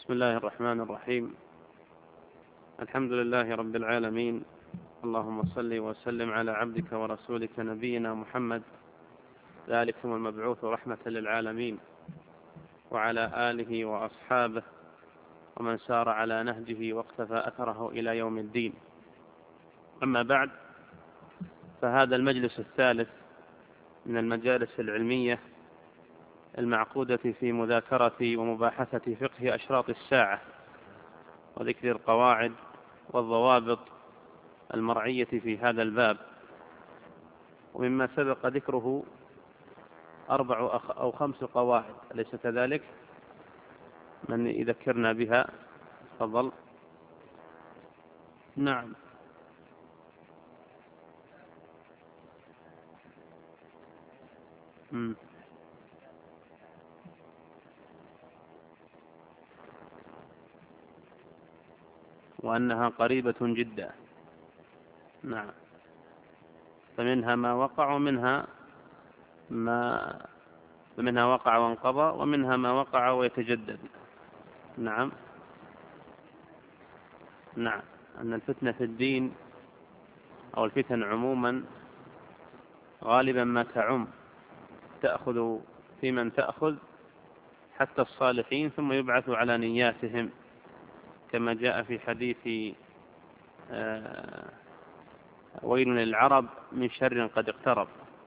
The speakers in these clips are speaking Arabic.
بسم الله الرحمن الرحيم. الحمد لله رب العالمين، اللهم صل وسلم على عبدك ورسولك نبينا محمد ذلكم المبعوث رحمة للعالمين، وعلى آله وأصحابه ومن سار على نهجه واقتفى أثره إلى يوم الدين. أما بعد، فهذا المجلس الثالث من المجالس العلمية المعقودة في مذاكرة ومباحثة فقه أشراط الساعة وذكر القواعد والضوابط المرعية في هذا الباب. ومما سبق ذكره 4 أو 5 قواعد، أليس كذلك؟ من يذكرنا بها؟ تفضل. نعم. وأنها قريبة جدا. نعم. فمنها ما وقع ومنها وقع وانقضى، ومنها ما وقع ويتجدد. نعم. نعم. أن الفتنة في الدين أو الفتن عموما غالبا ما تعم، تأخذ في من تأخذ حتى الصالحين، ثم يبعث على نياتهم، كما جاء في حديث ويل للعرب من شر قد اقترب.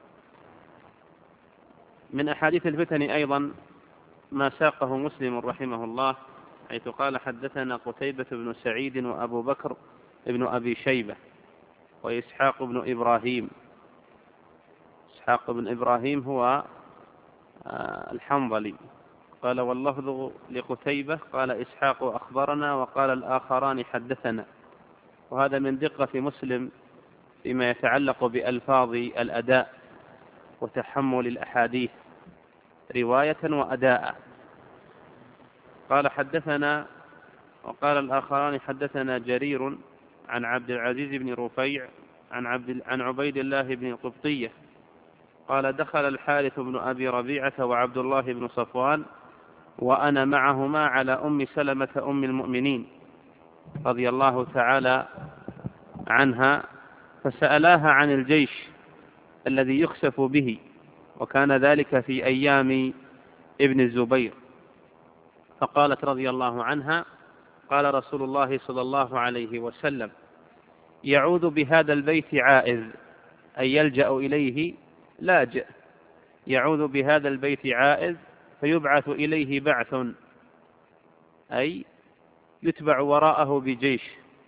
من أحاديث الفتن أيضا ما ساقه مسلم رحمه الله، حيث قال: حدثنا قتيبة بن سعيد وأبو بكر ابن أبي شيبة وإسحاق بن إبراهيم. إسحاق بن إبراهيم هو الحنظلي. قال: واللفظ لقتيبة قال إسحاق أخبرنا، وقال الآخران حدثنا. وهذا من دقة مسلم فيما يتعلق بألفاظ الأداء وتحمل الأحاديث رواية وأداء. قال: حدثنا، وقال الآخران حدثنا جرير عن عبد العزيز بن رفيع عن عبيد الله بن القبطية قال: دخل الحارث بن أبي ربيعة وعبد الله بن صفوان وأنا معهما على أم سلمة أم المؤمنين رضي الله تعالى عنها، فسألاها عن الجيش الذي يخسف به، وكان ذلك في أيام ابن الزبير. فقالت رضي الله عنها: قال رسول الله صلى الله عليه وسلم: يعود بهذا البيت عائذ، أي يلجأ إليه لاجئ، يعود بهذا البيت عائذ فيبعث إليه بعث، أي يتبع وراءه بجيش،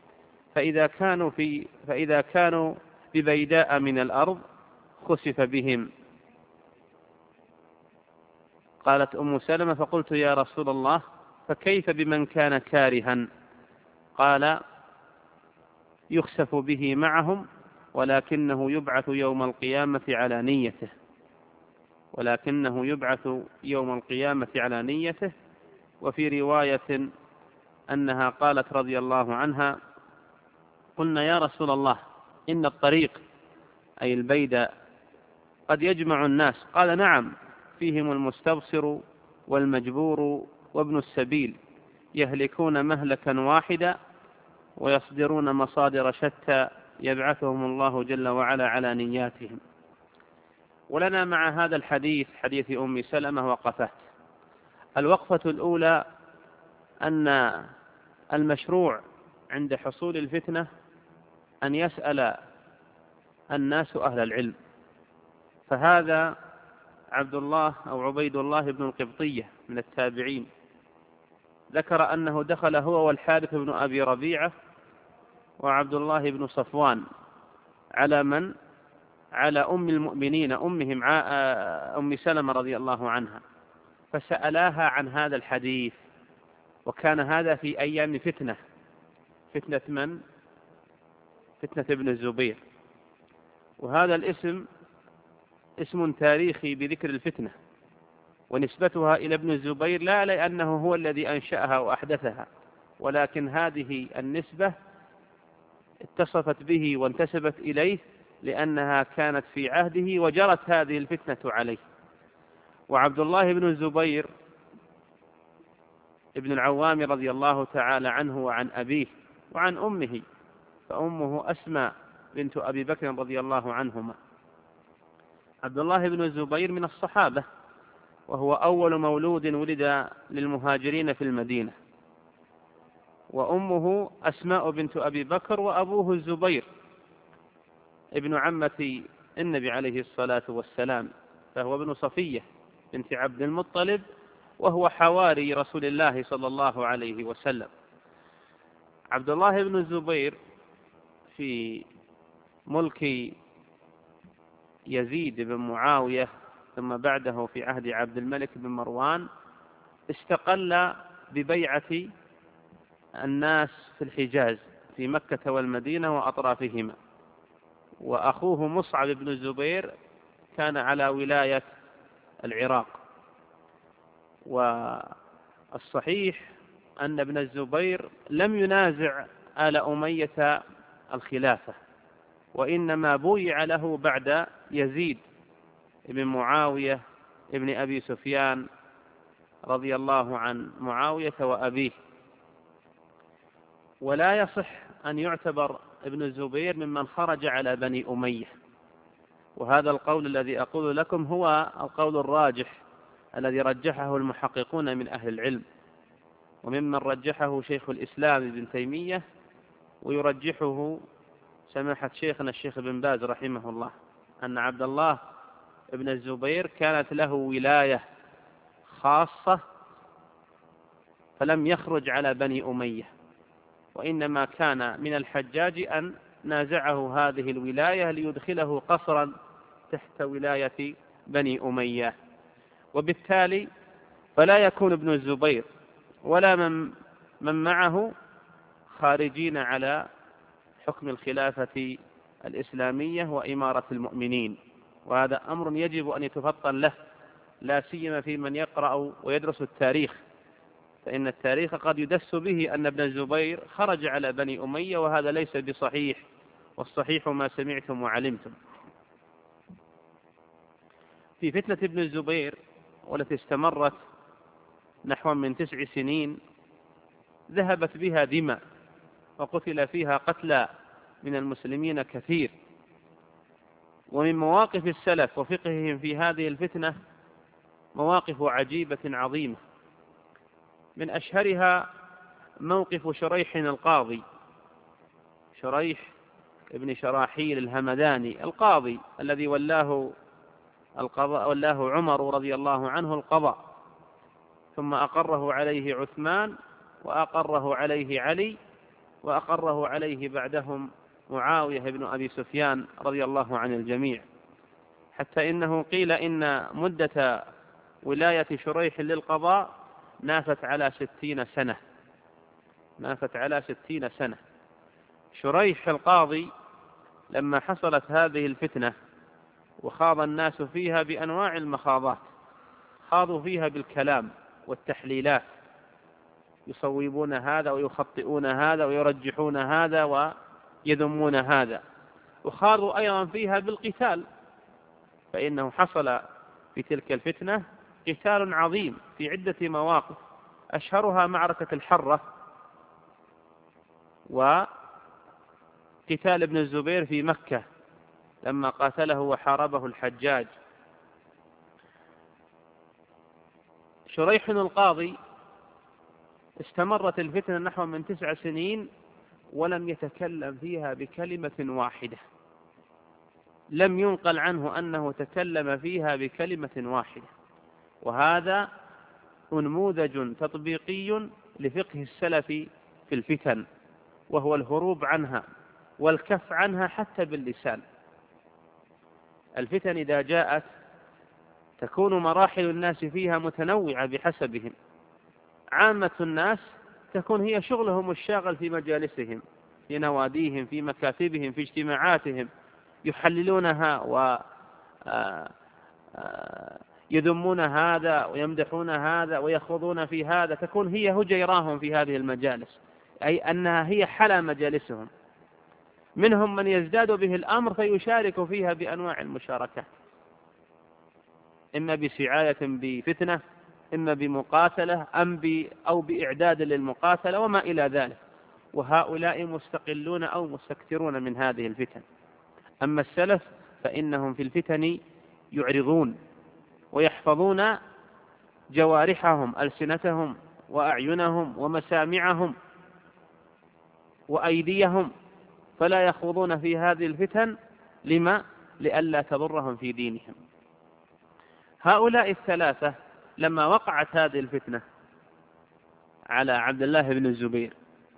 فإذا كانوا ببيداء من الأرض خسف بهم. قالت أم سلمة: فقلت يا رسول الله فكيف بمن كان كارها؟ قال: يخسف به معهم، ولكنه يبعث يوم القيامة على نيته، ولكنه يبعث يوم القيامة على نيته. وفي رواية أنها قالت رضي الله عنها: قلنا يا رسول الله إن الطريق أي البيداء قد يجمع الناس. قال: نعم، فيهم المستبصر والمجبور وابن السبيل، يهلكون مهلكا واحدا ويصدرون مصادر شتى، يبعثهم الله جل وعلا على نياتهم. ولنا مع هذا الحديث، حديث أم سلمة، وقفات. الوقفة الأولى أن المشروع عند حصول الفتنة أن يسأل الناس أهل العلم. فهذا عبد الله أو عبيد الله بن القبطية من التابعين ذكر أنه دخل هو والحارث بن أبي ربيعة وعبد الله بن صفوان على من؟ على أم المؤمنين أمهم أم سلمة رضي الله عنها، فسألاها عن هذا الحديث. وكان هذا في أيام فتنة من؟ فتنة ابن الزبير. وهذا الاسم اسم تاريخي بذكر الفتنة، ونسبتها إلى ابن الزبير لا لأنه هو الذي أنشأها وأحدثها، ولكن هذه النسبة اتصفت به وانتسبت إليه لأنها كانت في عهده وجرت هذه الفتنة عليه. وعبد الله بن الزبير ابن العوام رضي الله تعالى عنه وعن أبيه وعن أمه، فأمه أسماء بنت أبي بكر رضي الله عنهما. عبد الله بن الزبير من الصحابة، وهو أول مولود ولد للمهاجرين في المدينة، وأمه أسماء بنت أبي بكر، وأبوه الزبير ابن عمة النبي عليه الصلاة والسلام، فهو ابن صفية بنت عبد المطلب، وهو حواري رسول الله صلى الله عليه وسلم. عبد الله بن الزبير في ملك يزيد بن معاوية ثم بعده في عهد عبد الملك بن مروان استقل ببيعة الناس في الحجاز في مكة والمدينة وأطرافهما، وأخوه مصعب بن الزبير كان على ولاية العراق. والصحيح أن ابن الزبير لم ينازع آل أمية الخلافة، وإنما بويع له بعد يزيد بن معاوية ابن أبي سفيان رضي الله عن معاوية وأبيه. ولا يصح أن يعتبر ابن الزبير ممن خرج على بني أمية، وهذا القول الذي أقول لكم هو القول الراجح الذي رجحه المحققون من أهل العلم، وممن رجحه شيخ الإسلام ابن تيمية، ويرجحه سماحة شيخنا الشيخ بن باز رحمه الله، أن عبد الله ابن الزبير كانت له ولاية خاصة فلم يخرج على بني أمية، وإنما كان من الحجاج أن نازعه هذه الولاية ليدخله قصرا تحت ولاية بني أمية، وبالتالي فلا يكون ابن الزبير ولا من معه خارجين على حكم الخلافة الإسلامية وإمارة المؤمنين، وهذا أمر يجب أن يتفطن له، لا سيما في من يقرأ ويدرس التاريخ، فإن التاريخ قد يدس به أن ابن الزبير خرج على بني أمية، وهذا ليس بصحيح، والصحيح ما سمعتم وعلمتم. في فتنة ابن الزبير والتي استمرت نحو من 9 سنين ذهبت بها دماء، وقتل فيها قتلى من المسلمين كثير. ومن مواقف السلف وفقههم في هذه الفتنة مواقف عجيبة عظيمة، من أشهرها موقف شريح القاضي، شريح ابن شراحيل الهمداني القاضي الذي ولاه عمر رضي الله عنه القضاء، ثم أقره عليه عثمان، وأقره عليه علي، وأقره عليه بعدهم معاوية بن أبي سفيان رضي الله عن الجميع، حتى إنه قيل إن مدة ولاية شريح للقضاء نافت على 60 سنة، نافت على 60 سنة. شريح القاضي لما حصلت هذه الفتنة وخاض الناس فيها بأنواع المخاضات، خاضوا فيها بالكلام والتحليلات، يصوبون هذا ويخطئون هذا ويرجحون هذا ويذمون هذا، وخاضوا أيضا فيها بالقتال، فإنه حصل في تلك الفتنة قتال عظيم في عدة مواقف، أشهرها معركة الحرة، وقتال ابن الزبير في مكة لما قاتله وحاربه الحجاج. شريح القاضي استمرت الفتنة نحو من 9 سنين ولم يتكلم فيها بكلمة واحدة، لم ينقل عنه أنه تكلم فيها بكلمة واحدة، وهذا نموذج تطبيقي لفقه السلف في الفتن، وهو الهروب عنها والكف عنها حتى باللسان. الفتن إذا جاءت تكون مراحل الناس فيها متنوعة بحسبهم، عامة الناس تكون هي شغلهم الشاغل في مجالسهم، في نواديهم، في مكاتبهم، في اجتماعاتهم، يحللونها ويذمون هذا ويمدحون هذا ويخوضون في هذا، تكون هي هجيراهم في هذه المجالس، أي أنها هي حلا مجالسهم. منهم من يزداد به الأمر فيشارك فيها بأنواع المشاركات، إما بسعاية بفتنة، إما بمقاتلة أو بإعداد للمقاتلة وما إلى ذلك، وهؤلاء مستقلون أو مستكثرون من هذه الفتن. أما السلف فإنهم في الفتن يعرضون ويحفظون جوارحهم، ألسنتهم وأعينهم ومسامعهم وأيديهم، فلا يخوضون في هذه الفتن لئلا تضرهم في دينهم. هؤلاء الثلاثة لما وقعت هذه الفتنة على عبد الله بن الزبير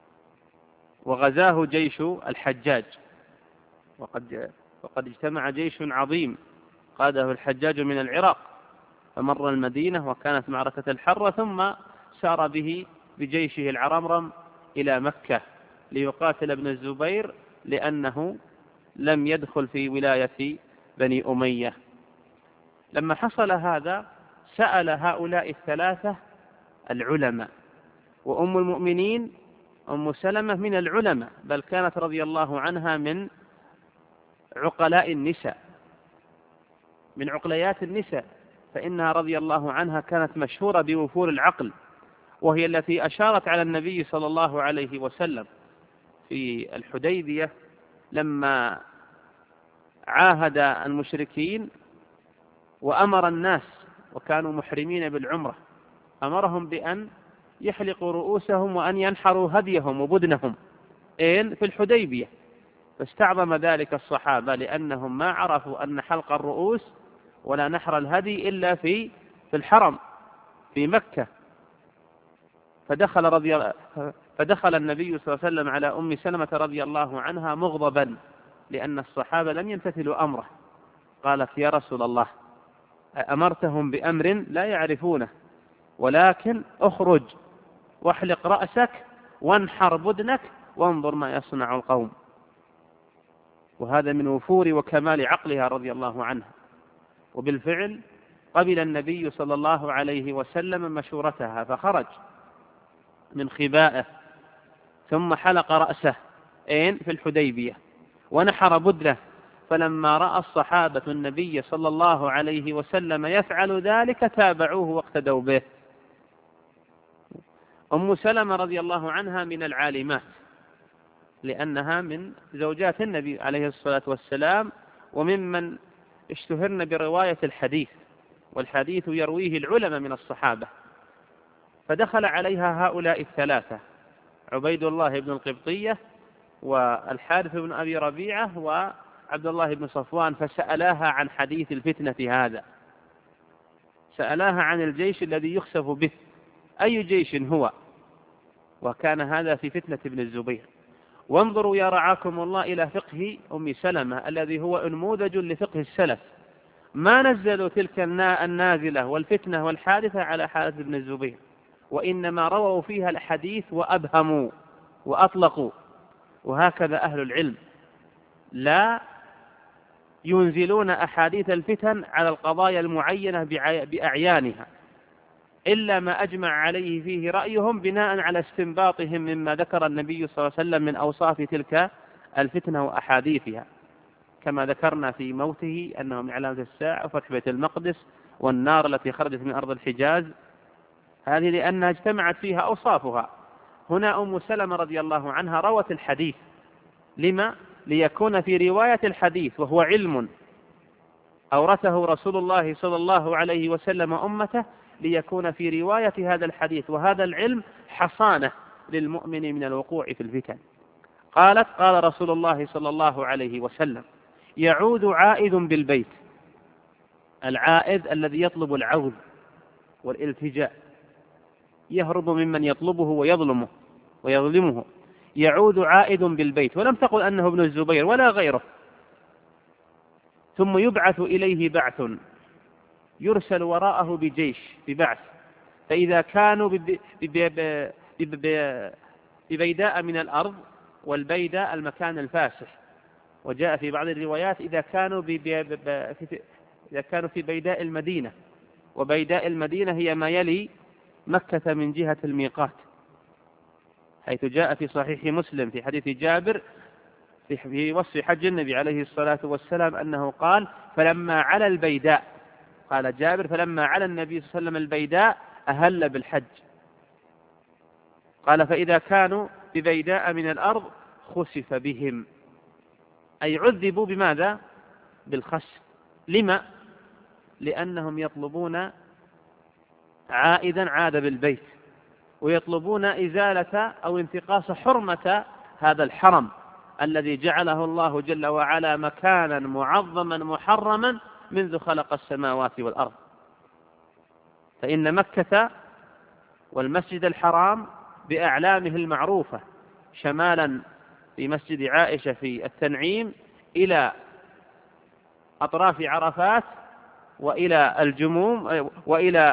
وغزاه جيش الحجاج، وقد اجتمع جيش عظيم قاده الحجاج من العراق، فمر المدينة وكانت معركة الحرة، ثم سار به بجيشه العرمرم إلى مكة ليقاتل ابن الزبير لأنه لم يدخل في ولاية بني أمية. لما حصل هذا سأل هؤلاء الثلاثة العلماء، وأم المؤمنين أم سلمة من العلماء، بل كانت رضي الله عنها من عقلاء النساء، من عقليات النساء، فإنها رضي الله عنها كانت مشهورة بوفور العقل، وهي التي أشارت على النبي صلى الله عليه وسلم في الحديبية لما عاهد المشركين وأمر الناس وكانوا محرمين بالعمرة، أمرهم بأن يحلقوا رؤوسهم وأن ينحروا هديهم وبدنهم في الحديبية، فاستعظم ذلك الصحابة لأنهم ما عرفوا أن حلق الرؤوس ولا نحر الهدي إلا في الحرم في مكة. فدخل النبي صلى الله عليه وسلم على أم سلمة رضي الله عنها مغضبا لأن الصحابة لم يمتثلوا أمره. قالت: يا رسول الله، أمرتهم بأمر لا يعرفونه، ولكن اخرج واحلق رأسك وانحر بدنك وانظر ما يصنع القوم. وهذا من وفور وكمال عقلها رضي الله عنها. وبالفعل قبل النبي صلى الله عليه وسلم مشورتها، فخرج من خبائه ثم حلق رأسه في الحديبية ونحر بدنه. فلما رأى الصحابة النبي صلى الله عليه وسلم يفعل ذلك تابعوه واقتدوا به. أم سلمة رضي الله عنها من العالمات، لأنها من زوجات النبي عليه الصلاة والسلام، وممن اشتهرن برواية الحديث، والحديث يرويه العلماء من الصحابة. فدخل عليها هؤلاء الثلاثة: عبيد الله بن القبطية والحارث بن أبي ربيعة وعبد الله بن صفوان، فسألاها عن حديث الفتنة هذا، سألاها عن الجيش الذي يخسف به، أي جيش هو؟ وكان هذا في فتنة ابن الزبير. وانظروا يا رعاكم الله إلى فقه أم سلمة الذي هو نموذج لفقه السلف، ما نزلوا تلك النازلة والفتنة والحادثة على حارث بن الزبير، وإنما رووا فيها الحديث وأبهموا وأطلقوا. وهكذا أهل العلم لا ينزلون أحاديث الفتن على القضايا المعينة بأعيانها إلا ما أجمع عليه فيه رأيهم بناء على استنباطهم مما ذكر النبي صلى الله عليه وسلم من أوصاف تلك الفتنة وأحاديثها، كما ذكرنا في موته أنه من علامة الساعة وفتح بيت المقدس والنار التي خرجت من أرض الحجاز، هذه لأنها اجتمعت فيها أوصافها. هنا أم سلمة رضي الله عنها روت الحديث، لما؟ ليكون في رواية الحديث، وهو علم أورثه رسول الله صلى الله عليه وسلم أمته، ليكون في رواية هذا الحديث وهذا العلم حصانة للمؤمن من الوقوع في الفتن. قالت: قال رسول الله صلى الله عليه وسلم: يعود عائد بالبيت، العائد الذي يطلب العوذ والالتجاء، يهرب ممن يطلبه ويظلمه، يعود عائد بالبيت، ولم تقل أنه ابن الزبير ولا غيره. ثم يبعث إليه بعث، يرسل وراءه بجيش ببعث، فإذا كانوا ببيداء من الأرض، والبيداء المكان الفاسح، وجاء في بعض الروايات إذا كانوا في بيداء المدينة، وبيداء المدينة هي ما يلي مكة من جهة الميقات، حيث جاء في صحيح مسلم في حديث جابر في وصف حج النبي عليه الصلاة والسلام أنه قال: فلما على البيداء، قال جابر: فلما على النبي صلى الله عليه وسلم البيداء، أهل بالحج. قال فإذا كانوا ببيداء من الأرض خسف بهم، أي عذبوا بماذا؟ بالخسف. لما؟ لأنهم يطلبون عائدا عاد بالبيت، ويطلبون إزالة أو انتقاص حرمة هذا الحرم الذي جعله الله جل وعلا مكانا معظما محرما منذ خلق السماوات والأرض. فإن مكة والمسجد الحرام بأعلامه المعروفة شمالا في مسجد عائشة في التنعيم إلى أطراف عرفات وإلى الجموم وإلى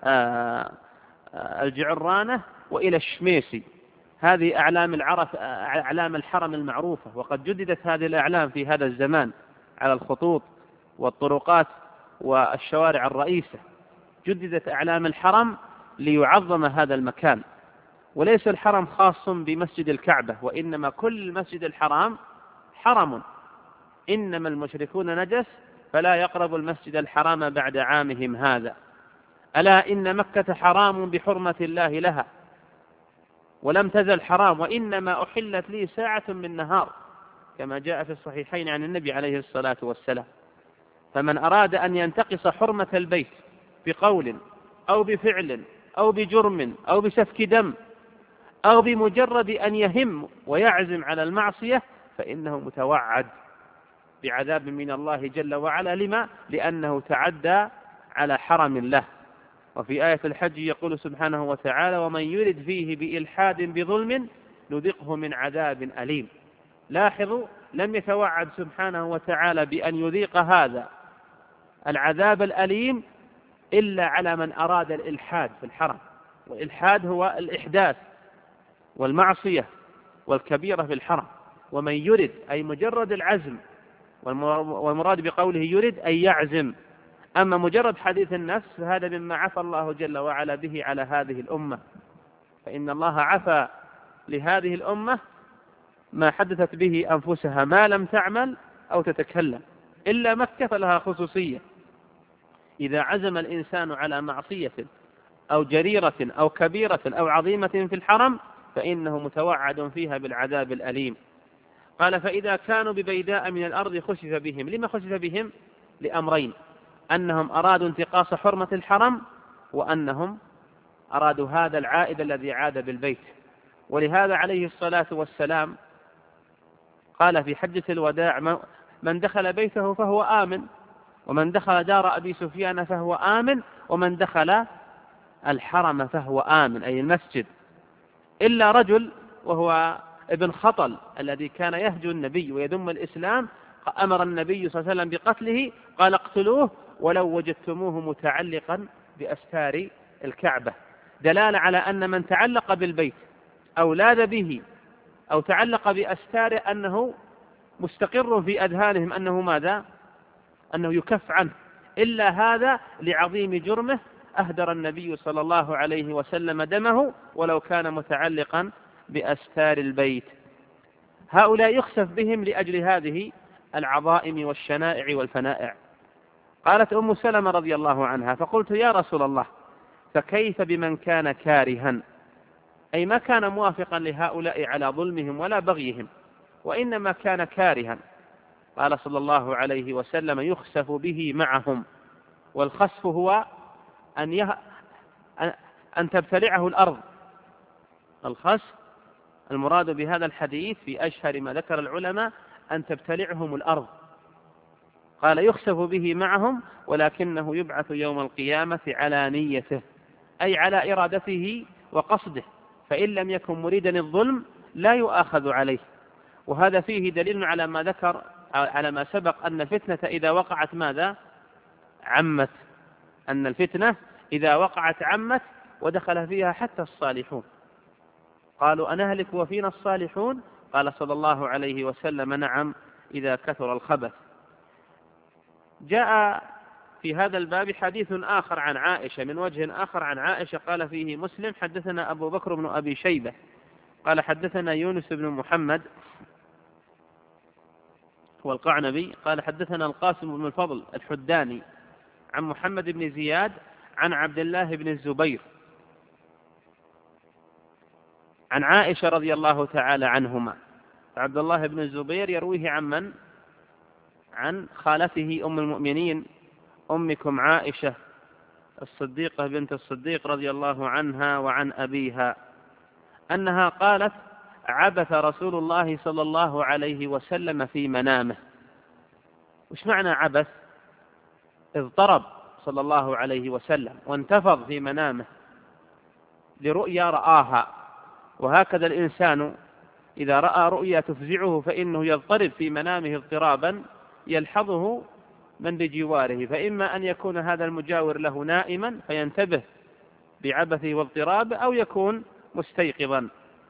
الجعرانة وإلى الشميسي، هذه أعلام الحرم المعروفة. وقد جددت هذه الأعلام في هذا الزمان على الخطوط والطرقات والشوارع الرئيسة، جددت أعلام الحرم ليعظم هذا المكان. وليس الحرم خاص بمسجد الكعبة، وإنما كل مسجد الحرام حرم، إنما المشركون نجس فلا يقربوا المسجد الحرام بعد عامهم هذا. ألا إن مكة حرام بحرمة الله لها، ولم تزل حرام، وإنما أحلت لي ساعة من نهار كما جاء في الصحيحين عن النبي عليه الصلاة والسلام. فمن أراد أن ينتقص حرمة البيت بقول أو بفعل أو بجرم أو بسفك دم أو بمجرد أن يهم ويعزم على المعصية فإنه متوعد بعذاب من الله جل وعلا. لما؟ لأنه تعدى على حرم الله. وفي آية الحج يقول سبحانه وتعالى: ومن يرد فيه بإلحاد بظلم نذقه من عذاب أليم. لاحظوا، لم يتوعد سبحانه وتعالى بأن يذيق هذا العذاب الأليم إلا على من أراد الإلحاد في الحرم. والإلحاد هو الإحداث والمعصية والكبيرة في الحرم. ومن يرد أي مجرد العزم، والمراد بقوله يرد أي يعزم. أما مجرد حديث النفس فهذا مما عفى الله جل وعلا به على هذه الأمة، فإن الله عفى لهذه الأمة ما حدثت به أنفسها ما لم تعمل أو تتكلم. إلا مكة فلها خصوصية، إذا عزم الإنسان على معصية أو جريرة أو كبيرة أو عظيمة في الحرم فإنه متوعد فيها بالعذاب الأليم. قال فإذا كانوا ببيداء من الأرض خسف بهم. لما خسف بهم؟ لأمرين: أنهم أرادوا انتقاص حرمة الحرم، وأنهم أرادوا هذا العائد الذي عاد بالبيت. ولهذا عليه الصلاة والسلام قال في حجة الوداع: من دخل بيته فهو آمن، ومن دخل دار أبي سفيان فهو آمن، ومن دخل الحرم فهو آمن، أي المسجد، إلا رجل وهو ابن خطل الذي كان يهجو النبي ويذم الإسلام. أمر النبي صلى الله عليه وسلم بقتله، قال: اقتلوه ولو وجدتموه متعلقا بأستار الكعبة، دلالة على أن من تعلق بالبيت أو لاذ به أو تعلق بأستاره أنه مستقر في أذهانهم أنه ماذا؟ أنه يكف عنه. إلا هذا لعظيم جرمه أهدر النبي صلى الله عليه وسلم دمه ولو كان متعلقا بأستار البيت. هؤلاء يخسف بهم لأجل هذه العظائم والشنائع والفنائع. قالت أم سلمة رضي الله عنها: فقلت يا رسول الله فكيف بمن كان كارها، أي ما كان موافقا لهؤلاء على ظلمهم ولا بغيهم، وإنما كان كارها. قال صلى الله عليه وسلم: يخسف به معهم. والخسف هو أن تبتلعه الأرض. الخسف المراد بهذا الحديث في أشهر ما ذكر العلماء أن تبتلعهم الأرض. قال: يخسف به معهم ولكنه يبعث يوم القيامة على نيته، أي على إرادته وقصده، فإن لم يكن مريدا الظلم لا يؤاخذ عليه. وهذا فيه دليل على ما ذكر، على ما سبق، أن الفتنة إذا وقعت ماذا؟ عمت. أن الفتنة إذا وقعت عمت ودخل فيها حتى الصالحون. قالوا: أنهلك وفينا الصالحون؟ قال صلى الله عليه وسلم: نعم، إذا كثر الخبث. جاء في هذا الباب حديث آخر عن عائشة من وجه آخر عن عائشة، قال فيه مسلم: حدثنا أبو بكر بن أبي شيبة قال حدثنا يونس بن محمد والقعنبي قال حدثنا القاسم بن الفضل الحداني عن محمد بن زياد عن عبد الله بن الزبير عن عائشة رضي الله تعالى عنهما. عبد الله بن الزبير يرويه عن من؟ عن خالته أم المؤمنين أمكم عائشة الصديقة بنت الصديق رضي الله عنها وعن أبيها أنها قالت: عبث رسول الله صلى الله عليه وسلم في منامه. وش معنى عبث؟ اضطرب صلى الله عليه وسلم وانتفض في منامه لرؤيا رآها، وهكذا الإنسان إذا رأى رؤيا تفزعه فإنه يضطرب في منامه اضطرابا يلحظه من بجواره، فإما أن يكون هذا المجاور له نائما فينتبه بعبثه واضطرابه، أو يكون مستيقظا.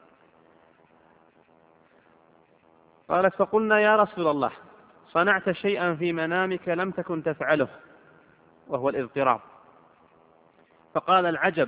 قالت: فقلنا يا رسول الله صنعت شيئا في منامك لم تكن تفعله، وهو الاضطراب. فقال: العجب،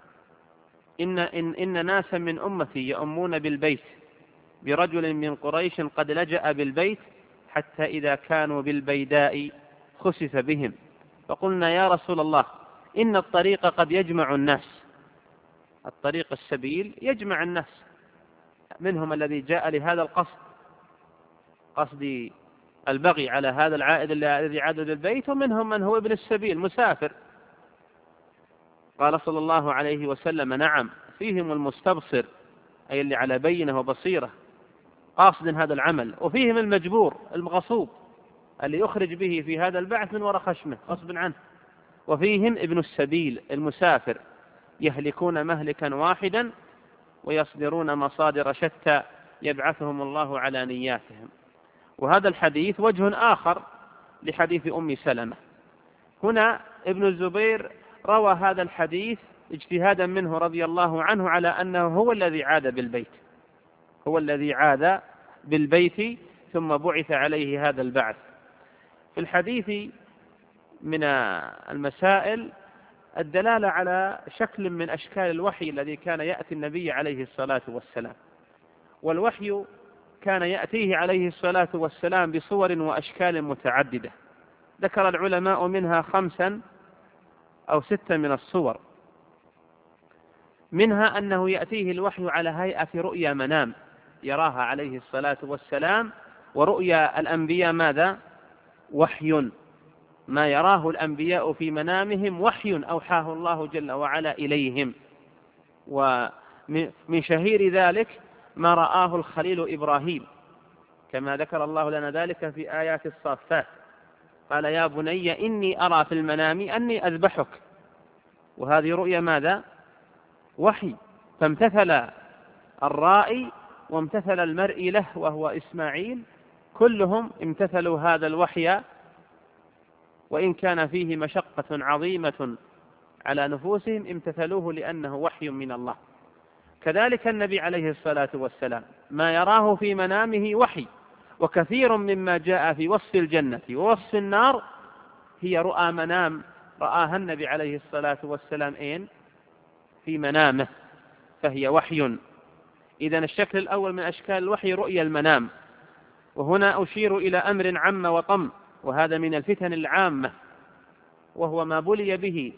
إن ناسا من أمتي يؤمون بالبيت برجل من قريش قد لجأ بالبيت حتى إذا كانوا بالبيداء خسف بهم. فقلنا يا رسول الله إن الطريق قد يجمع الناس، الطريق السبيل يجمع الناس، منهم الذي جاء لهذا القصد، قصد البغي على هذا العائد الذي عاد للبيت، ومنهم من هو ابن السبيل مسافر. قال صلى الله عليه وسلم: نعم، فيهم المستبصر أي اللي على بينة وبصيرة قاصد هذا العمل، وفيهم المجبور المغصوب اللي يخرج به في هذا البعث من وراء خشمه غصب عنه، وفيهم ابن السبيل المسافر يهلكون مهلكا واحدا ويصدرون مصادر شتى يبعثهم الله على نياتهم. وهذا الحديث وجه آخر لحديث أم سلمة. هنا ابن الزبير روى هذا الحديث اجتهادا منه رضي الله عنه على أنه هو الذي عاد بالبيت، هو الذي عاد بالبيت ثم بعث عليه هذا البعث. في الحديث من المسائل الدلالة على شكل من أشكال الوحي الذي كان يأتي النبي عليه الصلاة والسلام، والوحي كان يأتيه عليه الصلاة والسلام بصور وأشكال متعددة، ذكر العلماء منها 5 أو 6 من الصور. منها أنه يأتيه الوحي على هيئة رؤيا منام يراها عليه الصلاة والسلام، ورؤيا الأنبياء ماذا؟ وحي، ما يراه الأنبياء في منامهم وحي أوحاه الله جل وعلا إليهم. ومن شهير ذلك ما رآه الخليل إبراهيم، كما ذكر الله لنا ذلك في آيات الصافات، قال: يا بني إني أرى في المنام أني أذبحك. وهذه رؤيا ماذا؟ وحي. فامتثل الرائي وامتثل المرئي له وهو إسماعيل، كلهم امتثلوا هذا الوحي، وإن كان فيه مشقة عظيمة على نفوسهم امتثلوه لأنه وحي من الله. كذلك النبي عليه الصلاة والسلام ما يراه في منامه وحي، وكثير مما جاء في وصف الجنة ووصف النار هي رؤى منام رآها النبي عليه الصلاة والسلام في منامه، فهي وحي. إذن الشكل الأول من أشكال الوحي رؤيا المنام. وهنا أشير إلى أمر عم وطم، وهذا من الفتن العامة، وهو ما بلي به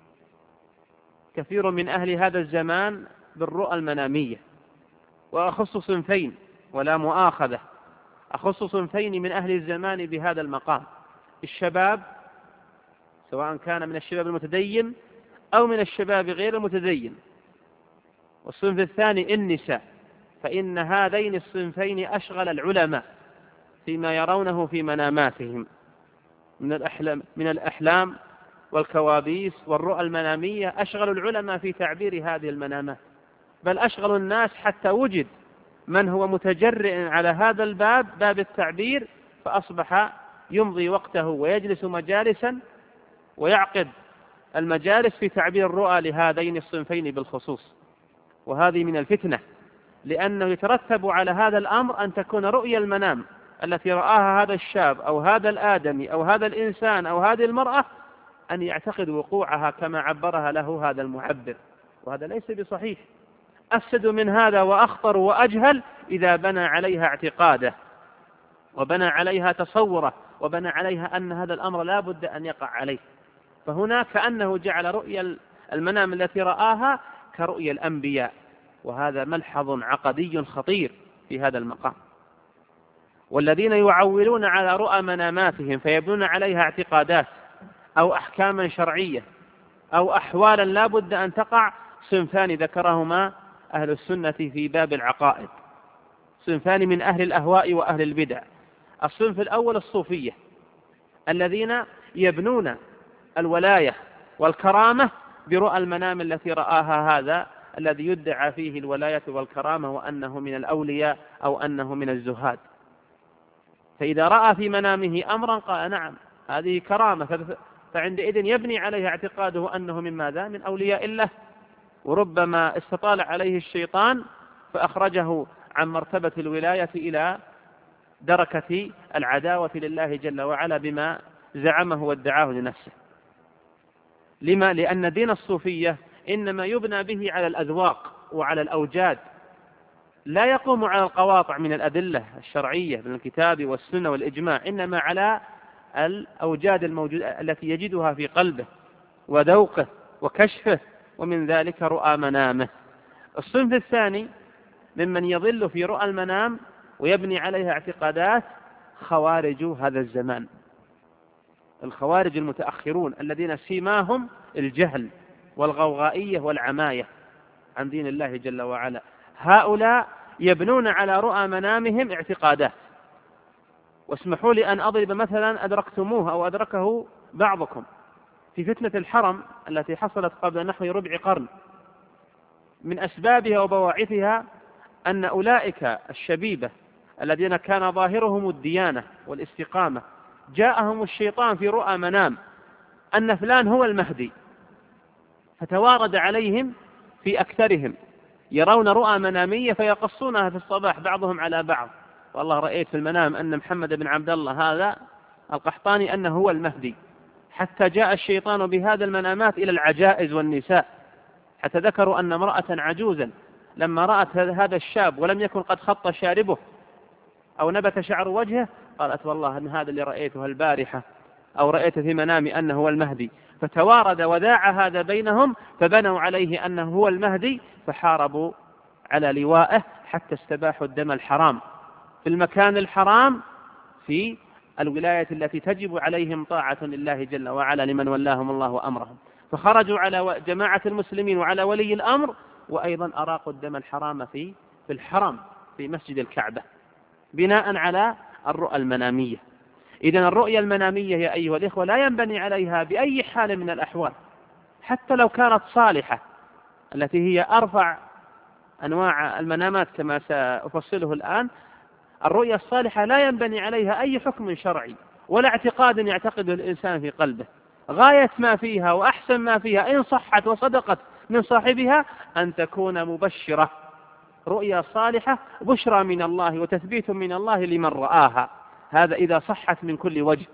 كثير من أهل هذا الزمان بالرؤى المنامية. وأخص صنفين ولا مؤاخذة، أخص صنفين من أهل الزمان بهذا المقام: الشباب، سواء كان من الشباب المتدين أو من الشباب غير المتدين. والصنف الثاني النساء، فإن هذين الصنفين أشغل العلماء فيما يرونه في مناماتهم من الأحلام والكوابيس والرؤى المنامية، أشغل العلماء في تعبير هذه المنامات، بل أشغل الناس حتى وجد من هو متجرئ على هذا الباب، باب التعبير، فأصبح يمضي وقته ويجلس مجالسا ويعقد المجالس في تعبير الرؤى لهذين الصنفين بالخصوص. وهذه من الفتنة، لأنه يترتب على هذا الأمر أن تكون رؤيا المنام التي رآها هذا الشاب أو هذا الآدمي أو هذا الإنسان أو هذه المرأة أن يعتقد وقوعها كما عبرها له هذا المعبر، وهذا ليس بصحيح. أفسد من هذا وأخطر وأجهل إذا بنى عليها اعتقاده وبنى عليها تصوره وبنى عليها أن هذا الأمر لا بد أن يقع عليه. فهنا كأنه جعل رؤيا المنام التي رآها كرؤيا الأنبياء، وهذا ملحظ عقدي خطير في هذا المقام. والذين يعولون على رؤى مناماتهم فيبنون عليها اعتقادات أو أحكاما شرعية أو أحوالا لا بد أن تقع، صنفان ذكرهما أهل السنة في باب العقائد، صنفان من أهل الأهواء وأهل البدع. الصنف الأول الصوفية الذين يبنون الولاية والكرامة برؤى المنام التي رآها هذا الذي يدعى فيه الولاية والكرامة وأنه من الأولياء أو أنه من الزهاد، فإذا رأى في منامه أمرا قال نعم هذه كرامة، فعندئذ يبني عليه اعتقاده أنه من ماذا؟ من أولياء الله. وربما استطال عليه الشيطان فأخرجه عن مرتبة الولاية إلى دركة العداوة لله جل وعلا بما زعمه وادعاه لنفسه. لما؟ لأن دين الصوفية إنما يبنى به على الأذواق وعلى الأوجاد، لا يقوم على القواطع من الأدلة الشرعية من الكتاب والسنة والإجماع، إنما على الأوجاد الموجودة التي يجدها في قلبه وذوقه وكشفه، ومن ذلك رؤى منامه. الصنف الثاني ممن يضل في رؤى المنام ويبني عليها اعتقادات خوارج هذا الزمان، الخوارج المتأخرون الذين سيماهم الجهل والغوغائية والعماية عن دين الله جل وعلا. هؤلاء يبنون على رؤى منامهم اعتقادات. واسمحوا لي أن أضرب مثلا أدركتموه أو أدركه بعضكم في فتنة الحرم التي حصلت قبل نحو ربع قرن. من أسبابها وبواعثها أن أولئك الشبيبة الذين كان ظاهرهم الديانة والاستقامة جاءهم الشيطان في رؤى منام أن فلان هو المهدي، فتوارد عليهم في أكثرهم يرون رؤى منامية فيقصونها في الصباح بعضهم على بعض، والله رأيت في المنام أن محمد بن عبد الله هذا القحطاني أنه هو المهدي، حتى جاء الشيطان بهذا المنامات إلى العجائز والنساء، حتى ذكروا أن امرأة عجوزا لما رأت هذا الشاب ولم يكن قد خط شاربه أو نبت شعر وجهه قالت والله أن هذا اللي رأيته البارحة أو رأيت في منامي أنه هو المهدي، فتوارد وذاع هذا بينهم فبنوا عليه أنه هو المهدي، فحاربوا على لوائه حتى استباحوا الدم الحرام في المكان الحرام في الولاية التي تجب عليهم طاعة لله جل وعلا لمن ولاهم الله أمرهم، فخرجوا على جماعة المسلمين وعلى ولي الأمر، وأيضا أراقوا الدم الحرام في الحرم في مسجد الكعبة بناء على الرؤى المنامية. إذن الرؤيا المنامية يا أيها الإخوة لا ينبني عليها بأي حال من الأحوال، حتى لو كانت صالحة التي هي أرفع أنواع المنامات كما سأفصله الآن. الرؤيا الصالحة لا ينبني عليها أي حكم شرعي ولا اعتقاد يعتقده الإنسان في قلبه، غاية ما فيها وأحسن ما فيها إن صحت وصدقت من صاحبها أن تكون مبشرة، رؤيا صالحة بشرى من الله وتثبيت من الله لمن رآها، هذا إذا صحت من كل وجه.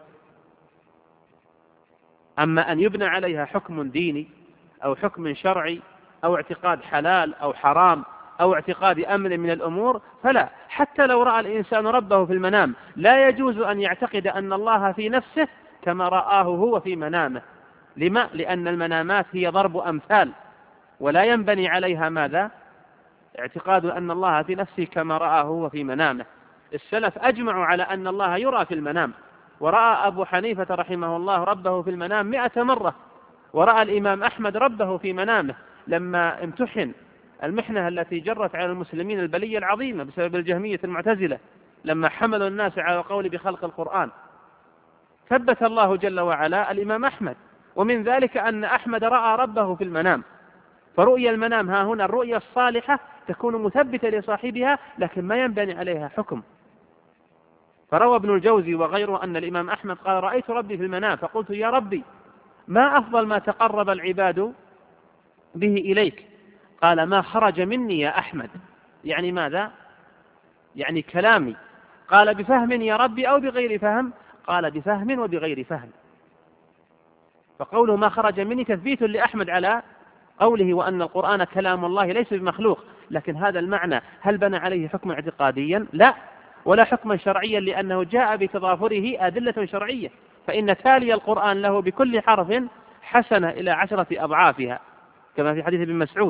أما أن يبنى عليها حكم ديني أو حكم شرعي أو اعتقاد حلال أو حرام أو اعتقاد أمر من الأمور فلا، حتى لو رأى الإنسان ربه في المنام لا يجوز أن يعتقد أن الله في نفسه كما رآه هو في منامه. لما؟ لأن المنامات هي ضرب أمثال ولا ينبني عليها ماذا؟ اعتقاد أن الله في نفسه كما رآه هو في منامه. السلف أجمعوا على أن الله يرى في المنام، ورأى أبو حنيفة رحمه الله ربه في المنام 100 مرة، ورأى الإمام أحمد ربه في منامه لما امتحن المحنة التي جرت على المسلمين البلية العظيمة بسبب الجهمية المعتزلة لما حملوا الناس على القول بخلق القرآن، ثبت الله جل وعلا الإمام أحمد، ومن ذلك أن أحمد رأى ربه في المنام. فرؤيا المنام ها هنا الرؤيا الصالحة تكون مثبتة لصاحبها لكن ما ينبني عليها حكم. فروى ابن الجوزي وغيره أن الإمام أحمد قال رأيت ربي في المنام فقلت يا ربي ما أفضل ما تقرب العباد به إليك؟ قال ما خرج مني يا أحمد، يعني ماذا؟ يعني كلامي. قال بفهم يا ربي أو بغير فهم؟ قال بفهم وبغير فهم. فقوله ما خرج مني تثبيت لأحمد على قوله وأن القرآن كلام الله ليس بمخلوق، لكن هذا المعنى هل بنى عليه حكما اعتقاديا؟ لا، ولا حكما شرعيا، لأنه جاء بتضافره أدلة شرعية، فإن تالي القرآن له بكل حرف حسنة إلى 10 أضعافها كما في حديث ابن مسعود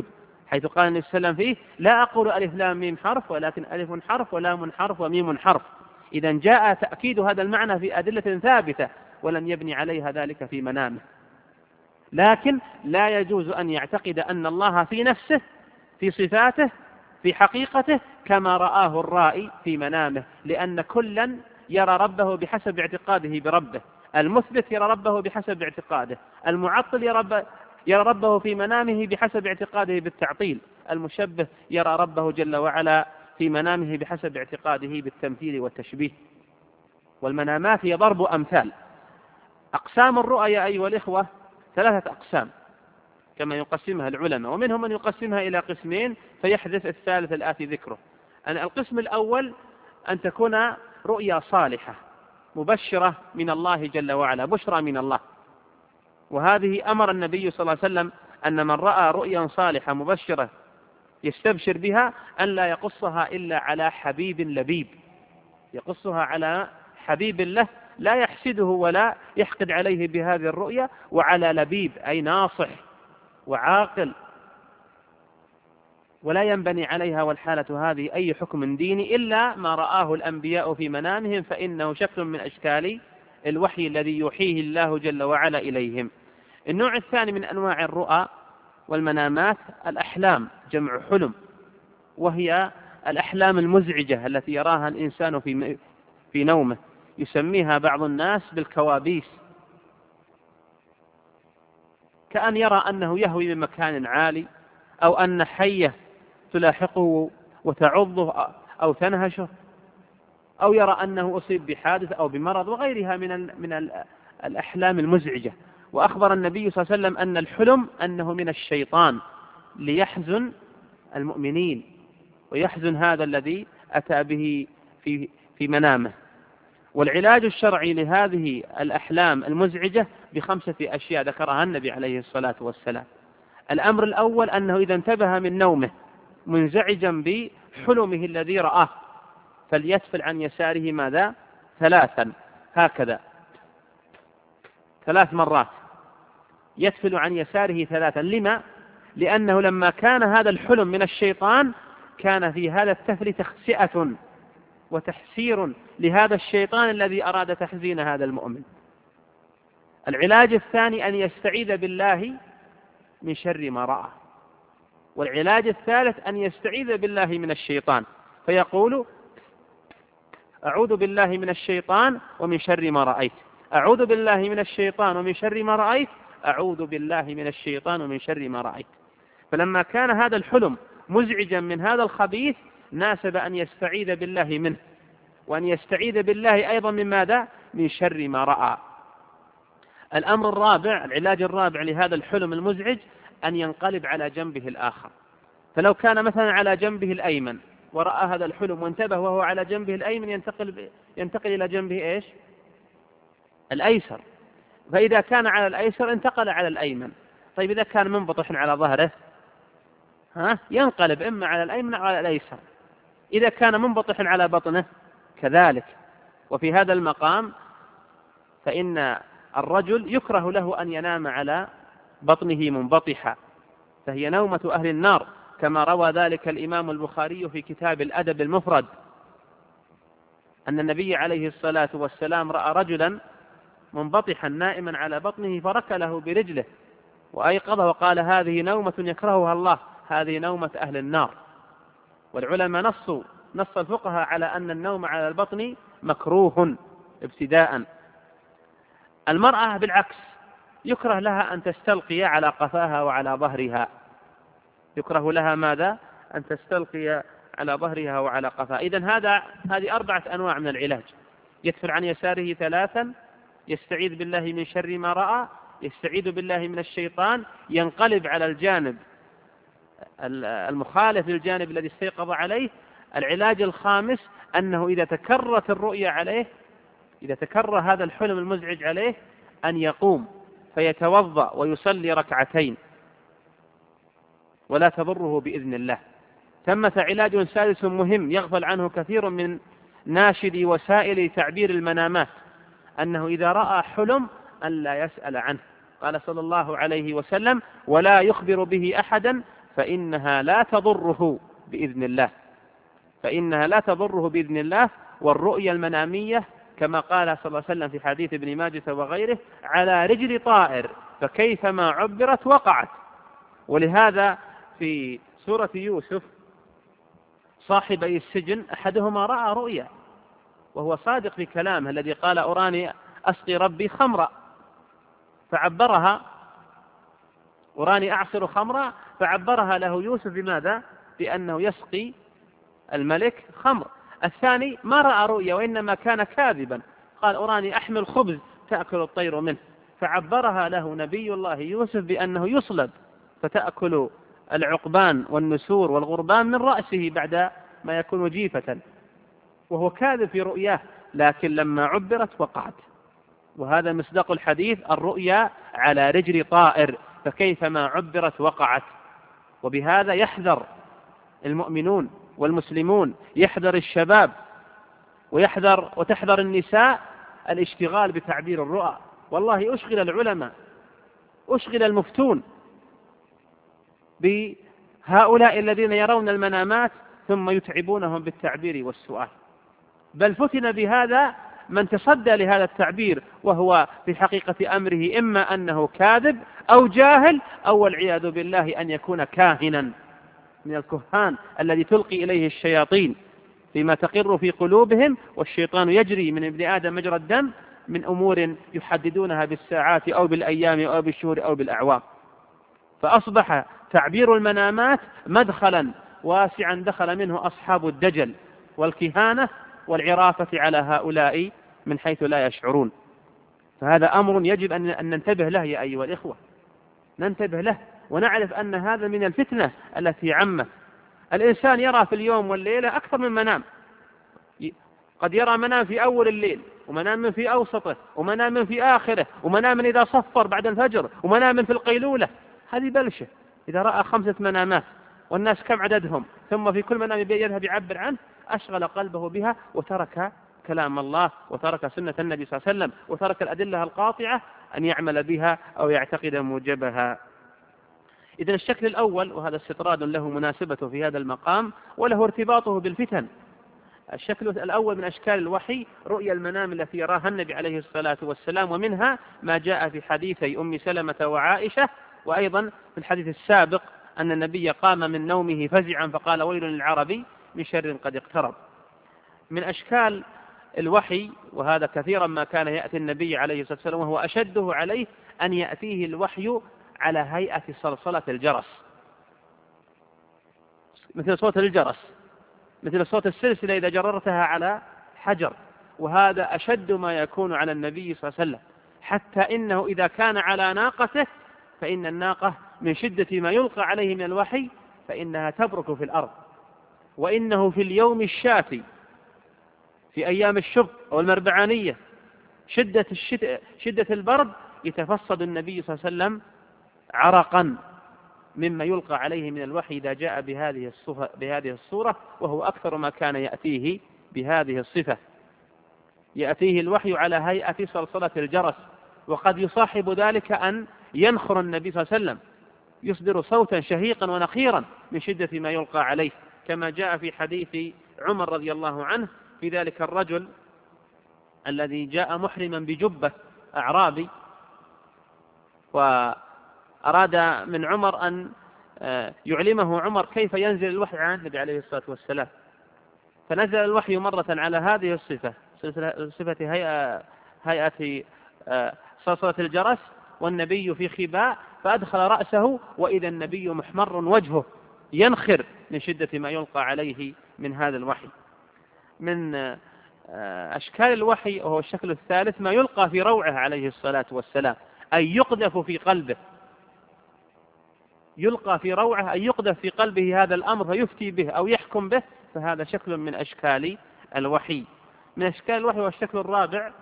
حيث قال النبي صلى الله عليه وسلم فيه: لا أقول ألف لام ميم حرف، ولكن ألف حرف ولام حرف وميم حرف. إذا جاء تأكيد هذا المعنى في أدلة ثابتة ولم يبني عليها ذلك في منامه. لكن لا يجوز أن يعتقد أن الله في نفسه، في صفاته، في حقيقته كما رآه الرائي في منامه، لأن كلا يرى ربه بحسب اعتقاده بربه. المثبت يرى ربه بحسب اعتقاده، المعطل يرى ربه في منامه بحسب اعتقاده بالتعطيل، المشبه يرى ربه جل وعلا في منامه بحسب اعتقاده بالتمثيل والتشبيه. والمنامات هي ضرب أمثال. أقسام الرؤى أيها الإخوة 3 أقسام كما يقسمها العلماء، ومنهم من يقسمها إلى قسمين فيحذف الثالث الآتي ذكره. القسم الأول أن تكون رؤيا صالحة مبشرة من الله جل وعلا، بشرى من الله، وهذه أمر النبي صلى الله عليه وسلم أن من رأى رؤيا صالحة مبشرة يستبشر بها أن لا يقصها إلا على حبيب لبيب، يقصها على حبيب له لا يحسده ولا يحقد عليه بهذه الرؤيا، وعلى لبيب أي ناصح وعاقل ولا ينبني عليها والحالة هذه أي حكم ديني إلا ما رآه الأنبياء في منامهم، فإنه شكل من أشكال الوحي الذي يوحيه الله جل وعلا إليهم. النوع الثاني من أنواع الرؤى والمنامات الأحلام، جمع حلم، وهي الأحلام المزعجة التي يراها الإنسان في نومه، يسميها بعض الناس بالكوابيس، كأن يرى أنه يهوي من مكان عالي، أو أن حية تلاحقه وتعضه أو تنهشه، أو يرى أنه أصيب بحادث أو بمرض وغيرها من الأحلام المزعجة. وأخبر النبي صلى الله عليه وسلم أن الحلم أنه من الشيطان ليحزن المؤمنين، ويحزن هذا الذي أتى به في منامه. والعلاج الشرعي لهذه الأحلام المزعجة ب5 أشياء ذكرها النبي عليه الصلاة والسلام. الأمر الأول أنه إذا انتبه من نومه منزعجا بحلمه الذي رآه فليتفل عن يساره ماذا؟ 3 هكذا 3 مرات، يتفل عن يساره 3. لما؟ لأنه لما كان هذا الحلم من الشيطان كان في هذا التفل تخسئة وتحسير لهذا الشيطان الذي أراد تحزين هذا المؤمن. العلاج الثاني أن يستعيذ بالله من شر ما رأى. والعلاج الثالث أن يستعيذ بالله من الشيطان فيقول: أعوذ بالله من الشيطان ومن شر ما رأيت، أعوذ بالله من الشيطان ومن شر ما رأيت، أعوذ بالله من الشيطان ومن شر ما رأيت. فلما كان هذا الحلم مزعجا من هذا الخبيث ناسب أن يستعيذ بالله منه، وأن يستعيذ بالله أيضا من ماذا؟ من شر ما رأى. الأمر الرابع، العلاج الرابع لهذا الحلم المزعج أن ينقلب على جنبه الآخر. فلو كان مثلا على جنبه الأيمن ورأى هذا الحلم وانتبه وهو على جنبه الأيمن ينتقل إلى جنبه إيش؟ الأيسر. فإذا كان على الأيسر انتقل على الأيمن. طيب إذا كان منبطح على ظهره ينقلب إما على الأيمن أو على الأيسر. إذا كان منبطح على بطنه كذلك. وفي هذا المقام فإن الرجل يكره له أن ينام على بطنه منبطحا، فهي نومة أهل النار، كما روى ذلك الإمام البخاري في كتاب الأدب المفرد أن النبي عليه الصلاة والسلام رأى رجلا منبطحا نائما على بطنه فركله برجله وأيقظه وقال: هذه نومة يكرهها الله، هذه نومة أهل النار. والعلماء نص الفقهاء على أن النوم على البطن مكروه ابتداء. المرأة بالعكس يكره لها أن تستلقي على قفاها وعلى ظهرها، يكره لها ماذا؟ أن تستلقي على ظهرها وعلى قفاها. إذن هذه 4 أنواع من العلاج: يدفل عن يساره 3، يستعيذ بالله من شر ما رأى، يستعيذ بالله من الشيطان، ينقلب على الجانب المخالف للجانب الذي استيقظ عليه. العلاج الخامس أنه إذا تكررت الرؤيا عليه، إذا تكرر هذا الحلم المزعج عليه، أن يقوم فيتوضأ ويصلي 2 ولا تضره بإذن الله. ثمة علاج سادس مهم يغفل عنه كثير من ناشد وسائل تعبير المنامات، أنه إذا رأى حلم أن لا يسأل عنه. قال صلى الله عليه وسلم: ولا يخبر به أحدا فإنها لا تضره بإذن الله، فإنها لا تضره بإذن الله. والرؤيا المنامية كما قال صلى الله عليه وسلم في حديث ابن ماجه وغيره: على رجل طائر فكيفما عبرت وقعت. ولهذا في سورة يوسف صاحبي السجن أحدهما رأى رؤيا وهو صادق في كلامه الذي قال: أراني أسقي ربي خمرا، فعبرها أراني أعصر خمرا، فعبرها له يوسف بماذا؟ بأنه يسقي الملك خمر. الثاني ما رأى رؤيا وإنما كان كاذبا، قال: أراني أحمل خبز تأكل الطير منه، فعبرها له نبي الله يوسف بأنه يصلب فتأكل العقبان والنسور والغربان من رأسه بعد ما يكون جيفة، وهو كاذب في رؤياه، لكن لما عبرت وقعت. وهذا مصداق الحديث: الرؤيا على رجل طائر فكيفما عبرت وقعت. وبهذا يحذر المؤمنون والمسلمون، يحذر الشباب وتحذر النساء الاشتغال بتعبير الرؤى. والله أشغل العلماء، أشغل المفتون بهؤلاء الذين يرون المنامات ثم يتعبونهم بالتعبير والسؤال. بل فتن بهذا من تصدى لهذا التعبير وهو في حقيقة أمره إما أنه كاذب أو جاهل أو والعياذ بالله أن يكون كاهنا من الكهان الذي تلقي إليه الشياطين فيما تقر في قلوبهم، والشيطان يجري من ابن آدم مجرى الدم من أمور يحددونها بالساعات أو بالأيام أو بالشهور أو بالأعوام. فأصبح تعبير المنامات مدخلا واسعا دخل منه أصحاب الدجل والكهانة والعرافة على هؤلاء من حيث لا يشعرون. فهذا أمر يجب أن ننتبه له يا أيها الإخوة، ننتبه له ونعرف أن هذا من الفتنة التي عمت. الإنسان يرى في اليوم والليلة أكثر من منام، قد يرى منام في أول الليل، ومنام في أوسطه، ومنام في آخره، ومنام إذا صفر بعد الفجر، ومنام في القيلولة. هذه بلشة. إذا رأى 5 منامات والناس كم عددهم ثم في كل منام يذهب يعبر عنه، أشغل قلبه بها وترك كلام الله وترك سنة النبي صلى الله عليه وسلم وترك الأدلة القاطعة أن يعمل بها أو يعتقد موجبها. إذن الشكل الأول، وهذا استطراد له مناسبة في هذا المقام وله ارتباطه بالفتن. الشكل الأول من أشكال الوحي رؤيا المنام التي يراها النبي عليه الصلاة والسلام، ومنها ما جاء في حديثي أم سلمة وعائشة، وأيضا في الحديث السابق أن النبي قام من نومه فزعا فقال: ويل للعربي من شر قد اقترب. من أشكال الوحي، وهذا كثيرا ما كان يأتي النبي عليه الصلاة والسلام وهو أشده عليه، أن يأتيه الوحي على هيئة صلصلة الجرس، مثل صوت الجرس، مثل صوت السلسلة إذا جررتها على حجر. وهذا أشد ما يكون على النبي صلى الله عليه وسلم، حتى إنه إذا كان على ناقته فإن الناقة من شدة ما يلقى عليه من الوحي فإنها تبرك في الأرض. وإنه في اليوم الشاتي في أيام الشب أو المربعانية شدة البرد يتفصد النبي صلى الله عليه وسلم عرقا مما يلقى عليه من الوحي إذا جاء بهذه الصورة، وهو أكثر ما كان يأتيه بهذه الصفة. يأتيه الوحي على هيئة صلصلة الجرس، وقد يصاحب ذلك أن ينخر النبي صلى الله عليه وسلم، يصدر صوتا شهيقا ونخيرا من شدة ما يلقى عليه، كما جاء في حديث عمر رضي الله عنه في ذلك الرجل الذي جاء محرما بجبة أعرابي، وأراد من عمر أن يعلمه عمر كيف ينزل الوحي عن النبي عليه الصلاة والسلام. فنزل الوحي مرة على هذه الصفة، صفة هيئة صلصلة الجرس، والنبي في خباء، فأدخل رأسه وإذا النبي محمر وجهه ينخر من شدة ما يلقى عليه من هذا الوحي. من أشكال الوحي وهو الشكل الثالث ما يلقى في روعه عليه الصلاة والسلام، أي يقذف في قلبه، يلقى في روعه أي يقذف في قلبه هذا الأمر فيفتي به أو يحكم به، فهذا شكل من أشكال الوحي. من أشكال الوحي والشكل الرابع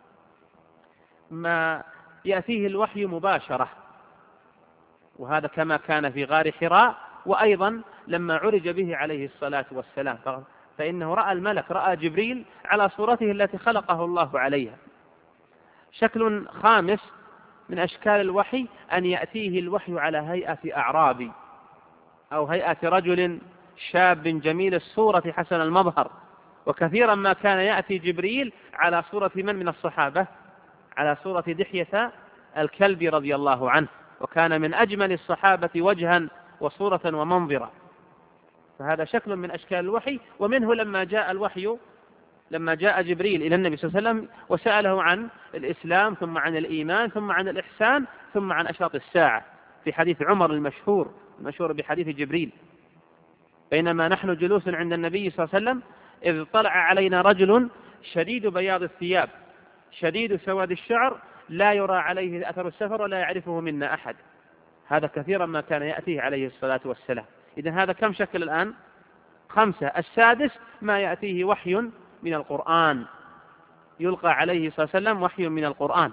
ما يأتيه الوحي مباشرة، وهذا كما كان في غار حراء، وأيضا لما عرج به عليه الصلاة والسلام فإنه رأى الملك، رأى جبريل على صورته التي خلقه الله عليها. شكل خامس من أشكال الوحي أن يأتيه الوحي على هيئة أعرابي، أو هيئة رجل شاب جميل الصورة حسن المظهر. وكثيرا ما كان يأتي جبريل على صورة من الصحابة؟ على صورة دحية الكلب رضي الله عنه، وكان من أجمل الصحابة وجها وصورة ومنظرا. فهذا شكل من أشكال الوحي. ومنه لما جاء الوحي، لما جاء جبريل إلى النبي صلى الله عليه وسلم وسأله عن الإسلام، ثم عن الإيمان، ثم عن الإحسان، ثم عن أشراط الساعة، في حديث عمر المشهور بحديث جبريل: بينما نحن جلوس عند النبي صلى الله عليه وسلم إذ طلع علينا رجل شديد بياض الثياب شديد سواد الشعر لا يرى عليه أثر السفر ولا يعرفه منا أحد. هذا كثيرا ما كان يأتيه عليه الصلاة والسلام. إذن هذا كم شكل الآن؟ 5. السادس ما يأتيه وحي من القرآن، يلقى عليه صلى الله عليه وسلم وحي من القرآن.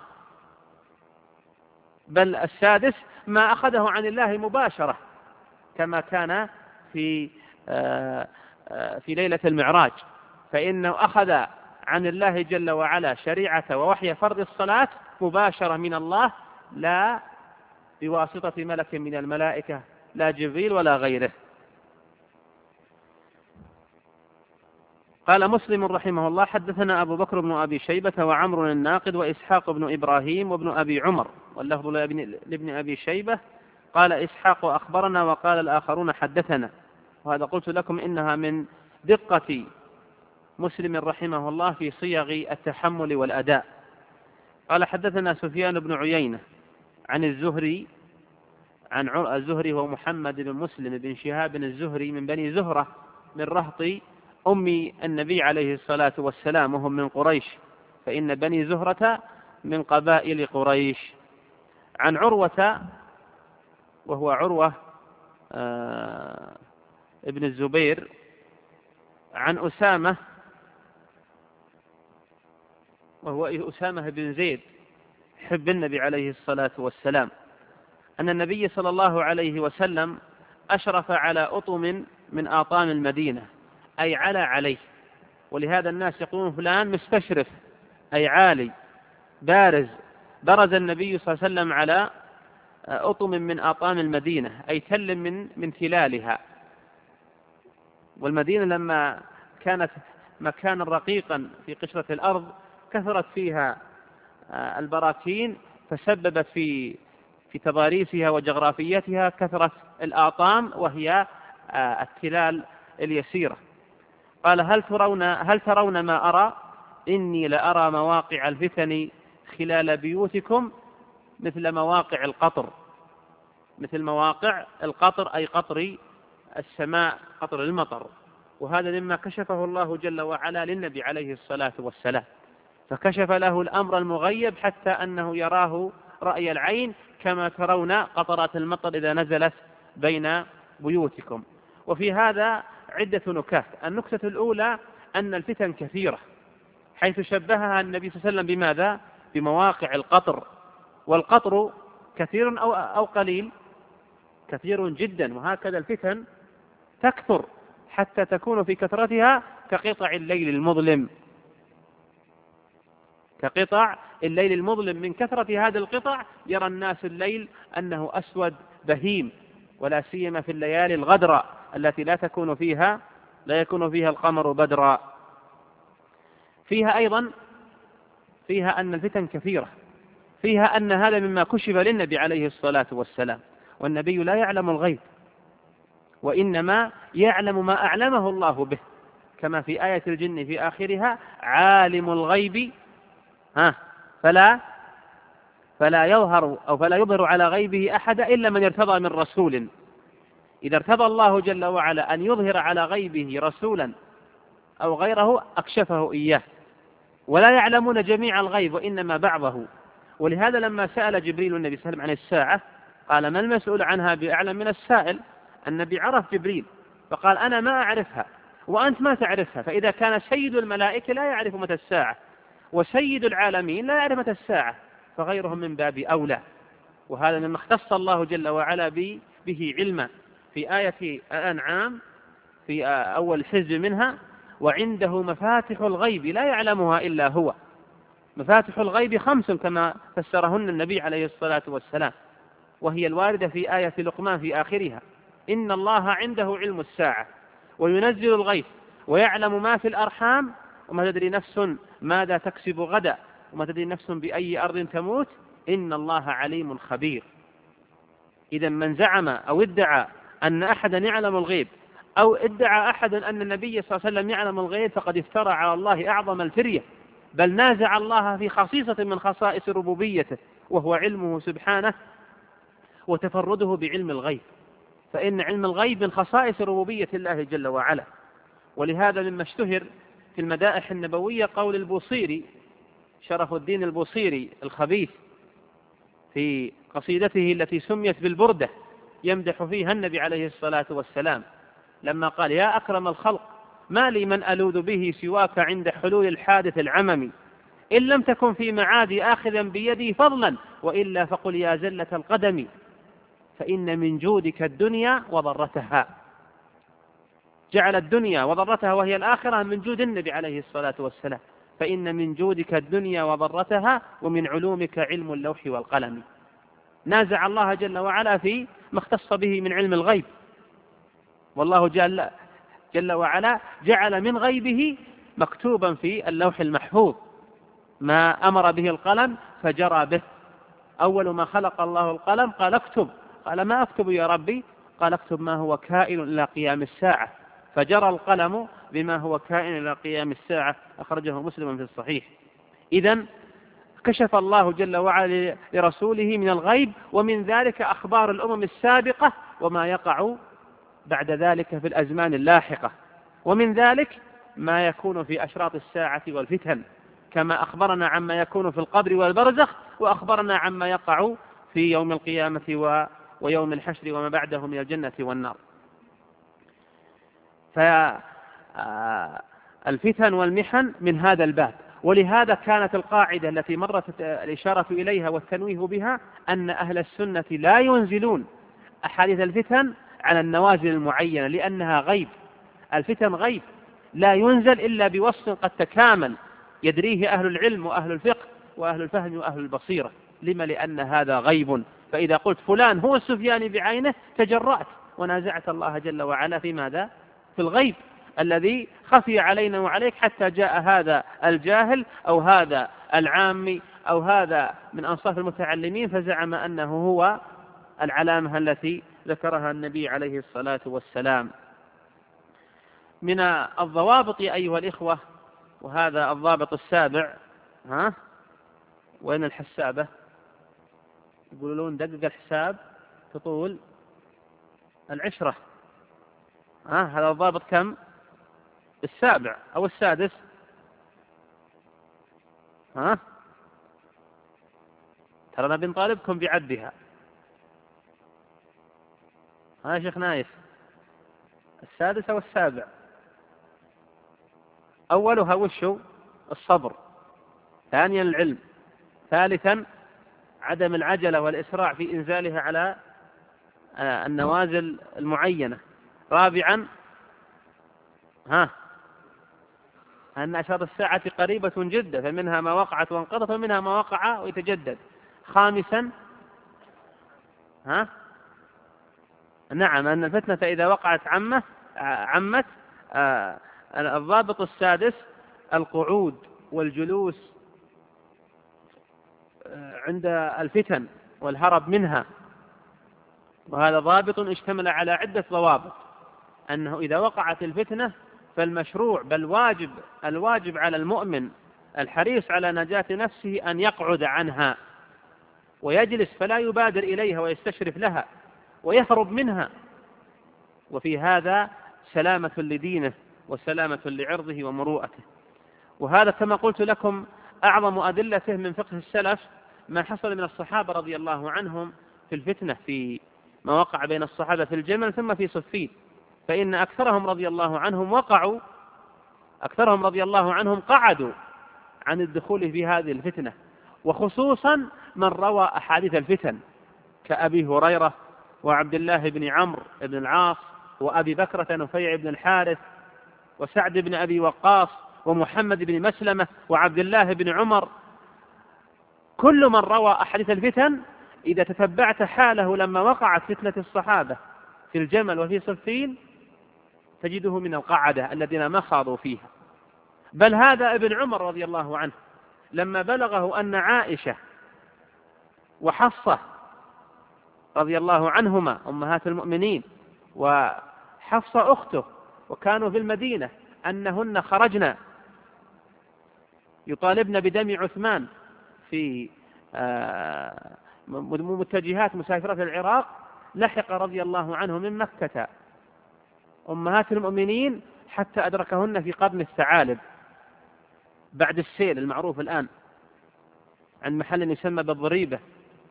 بل السادس ما أخذه عن الله مباشرة، كما كان في ليلة المعراج، فإنه أخذ عن الله جل وعلا شريعة ووحي فرض الصلاة مباشرة من الله، لا بواسطة ملك من الملائكة، لا جبريل ولا غيره. قال مسلم رحمه الله: حدثنا أبو بكر بن أبي شيبة وعمر الناقد وإسحاق بن إبراهيم وابن أبي عمر، واللفظ لابن أبي شيبة. قال إسحاق أخبرنا، وقال الآخرون حدثنا. وهذا قلت لكم إنها من دقة مسلم رحمه الله في صيغ التحمل والأداء. قال حدثنا سفيان بن عيينة عن الزهري، عن الزهري هو محمد بن مسلم بن شهاب الزهري من بني زهرة من رهط أم النبي عليه الصلاة والسلام، وهم من قريش، فإن بني زهرة من قبائل قريش. عن عروة، وهو عروة ابن الزبير، عن أسامة، وهو أسامة بن زيد حب النبي عليه الصلاة والسلام، أن النبي صلى الله عليه وسلم أشرف على أطم من آطام المدينة، أي عليه. ولهذا الناس يقولون فلان مستشرف، أي عالي بارز. برز النبي صلى الله عليه وسلم على أطم من آطام المدينة، أي تل من تلالها. والمدينة لما كانت مكانا رقيقا في قشرة الأرض كثرت فيها البراكين، فسببت في تضاريسها وجغرافيتها كثرة الآطام، وهي التلال اليسيرة. قال: هل ترون ما أرى؟ إني لأرى مواقع الفتن خلال بيوتكم مثل مواقع القطر. مثل مواقع القطر أي قطر السماء، قطر المطر. وهذا مما كشفه الله جل وعلا للنبي عليه الصلاة والسلام، فكشف له الأمر المغيب حتى أنه يراه رأي العين، كما ترون قطرات المطر إذا نزلت بين بيوتكم. وفي هذا عدة نكات. النكتة الأولى أن الفتن كثيرة، حيث شبهها النبي صلى الله عليه وسلم بماذا؟ بمواقع القطر. والقطر كثير أو قليل؟ كثير جدا. وهكذا الفتن تكثر حتى تكون في كثرتها كقطع الليل المظلم، كقطع الليل المظلم. من كثرة هذه القطع يرى الناس الليل أنه أسود بهيم، ولا سيما في الليالي الغدراء التي لا يكون فيها القمر بدرا. فيها أيضا أن الفتن كثيرة، فيها أن هذا مما كشف للنبي عليه الصلاة والسلام. والنبي لا يعلم الغيب، وإنما يعلم ما أعلمه الله به، كما في آية الجن في آخرها: عالم الغيب فلا يظهر على غيبه أحد إلا من ارتضى من رسول. إذا ارتضى الله جل وعلا أن يظهر على غيبه رسولا أو غيره أكشفه إياه. ولا يعلمون جميع الغيب وإنما بعضه. ولهذا لما سأل جبريل النبي صلى الله عليه وسلم عن الساعة قال: ما المسؤول عنها بأعلم من السائل؟ النبي عرف جبريل فقال: أنا ما أعرفها وأنت ما تعرفها. فإذا كان سيد الملائكة لا يعرف متى الساعة، وسيد العالمين لا يعرف متى الساعة، فغيرهم من باب أولى. وهذا مما اختص الله جل وعلا به علما في آية الأنعام في أول حزب منها: وعنده مفاتح الغيب لا يعلمها إلا هو. مفاتح الغيب 5 كما فسرهن النبي عليه الصلاة والسلام، وهي الواردة في آية لقمان في آخرها: إن الله عنده علم الساعة وينزل الغيث ويعلم ما في الأرحام وما تدري نفس ماذا تكسب غدا وما تدري نفس بأي أرض تموت إن الله عليم خبير. إذا من زعم أو ادعى أن أحدا يعلم الغيب أو ادعى أحد أن النبي صلى الله عليه وسلم يعلم الغيب فقد افترى على الله أعظم الفرية، بل نازع الله في خصيصة من خصائص ربوبيته وهو علمه سبحانه وتفرده بعلم الغيب، فإن علم الغيب من خصائص ربوبية الله جل وعلا. ولهذا مما اشتهر في المدائح النبوية قول البوصيري شرف الدين البوصيري الخبيث في قصيدته التي سميت بالبردة يمدح فيها النبي عليه الصلاة والسلام لما قال: يا أكرم الخلق ما لي من ألوذ به سواك عند حلول الحادث العمم، إن لم تكن في معادي آخذا بيدي فضلا وإلا فقل يا زلة القدم، فإن من جودك الدنيا وضرتها. جعل الدنيا وضرتها وهي الآخرة من جود النبي عليه الصلاة والسلام، فإن من جودك الدنيا وضرتها ومن علومك علم اللوح والقلم. نازع الله جل وعلا في ما اختص به من علم الغيب، والله جل وعلا جعل من غيبه مكتوبا في اللوح المحفوظ ما أمر به القلم فجرى به. أول ما خلق الله القلم قال اكتب، قال ما أكتب يا ربي؟ قال اكتب ما هو كائن إلى قيام الساعة، فجرى القلم بما هو كائن إلى قيام الساعة، أخرجه مسلم في الصحيح. إذن كشف الله جل وعلا لرسوله من الغيب، ومن ذلك أخبار الأمم السابقة وما يقع بعد ذلك في الأزمان اللاحقة، ومن ذلك ما يكون في أشراط الساعة والفتن، كما أخبرنا عما يكون في القبر والبرزخ، وأخبرنا عما يقع في يوم القيامة ويوم الحشر وما بعده من الجنة والنار. فالفتن والمحن من هذا الباب. ولهذا كانت القاعدة التي مرت الإشارة إليها والتنويه بها أن أهل السنة لا ينزلون أحاديث الفتن على النوازل المعينة، لأنها غيب. الفتن غيب لا ينزل إلا بوصف قد تكامل يدريه أهل العلم وأهل الفقه وأهل الفهم وأهل البصيرة. لما؟ لأن هذا غيب. فإذا قلت فلان هو السفياني بعينه تجرأت ونازعت الله جل وعلا في ماذا؟ في الغيب الذي خفي علينا وعليك، حتى جاء هذا الجاهل أو هذا العامي أو هذا من أنصاف المتعلمين فزعم أنه هو العلامة التي ذكرها النبي عليه الصلاة والسلام. من الضوابط أيها الإخوة، وهذا الضابط السابع، وين الحسابة؟ يقولون دقق الحساب تطول العشرة. هذا الضابط كم؟ السابع أو السادس؟ ترى نبي نطالبكم بعدها. يا شيخ نايف، السادس أو السابع؟ أولها وشو؟ الصبر. ثانيا العلم. ثالثا عدم العجلة والإسراع في إنزالها على النوازل المعينة. رابعا أن أشراط الساعة قريبة جدا، فمنها ما وقعت وانقضت ومنها ما وقع ويتجدد. خامسا نعم أن الفتنة إذا وقعت عمت. الضابط السادس القعود والجلوس عند الفتن والهرب منها، وهذا ضابط اشتمل على عدة ضوابط. أنه إذا وقعت الفتنة فالمشروع بل الواجب على المؤمن الحريص على نجاة نفسه أن يقعد عنها ويجلس فلا يبادر إليها ويستشرف لها ويهرب منها، وفي هذا سلامة لدينه وسلامة لعرضه ومروءته. وهذا كما قلت لكم أعظم أدلته من فقه السلف ما حصل من الصحابة رضي الله عنهم في الفتنة، في ما وقع بين الصحابة في الجمل ثم في صفين. فإن أكثرهم رضي الله عنهم قعدوا عن الدخول في هذه الفتنة، وخصوصا من روى أحاديث الفتن كأبي هريرة وعبد الله بن عمرو بن العاص وأبي بكرة نفيع بن الحارث وسعد بن أبي وقاص ومحمد بن مسلمة وعبد الله بن عمر. كل من روى أحاديث الفتن إذا تتبعت حاله لما وقعت فتنة الصحابة في الجمل وفي صفين تجده من القعدة الذين ما خاضوا فيها. بل هذا ابن عمر رضي الله عنه لما بلغه أن عائشة وحفصة رضي الله عنهما أمهات المؤمنين وحفصة أخته وكانوا في المدينة أنهن خرجنا يطالبن بدم عثمان في متجهات مسافرة العراق، لحق رضي الله عنه من مكة أمهات المؤمنين حتى أدركهن في قرن الثعالب بعد السيل المعروف الآن عن محل يسمى بالضريبة.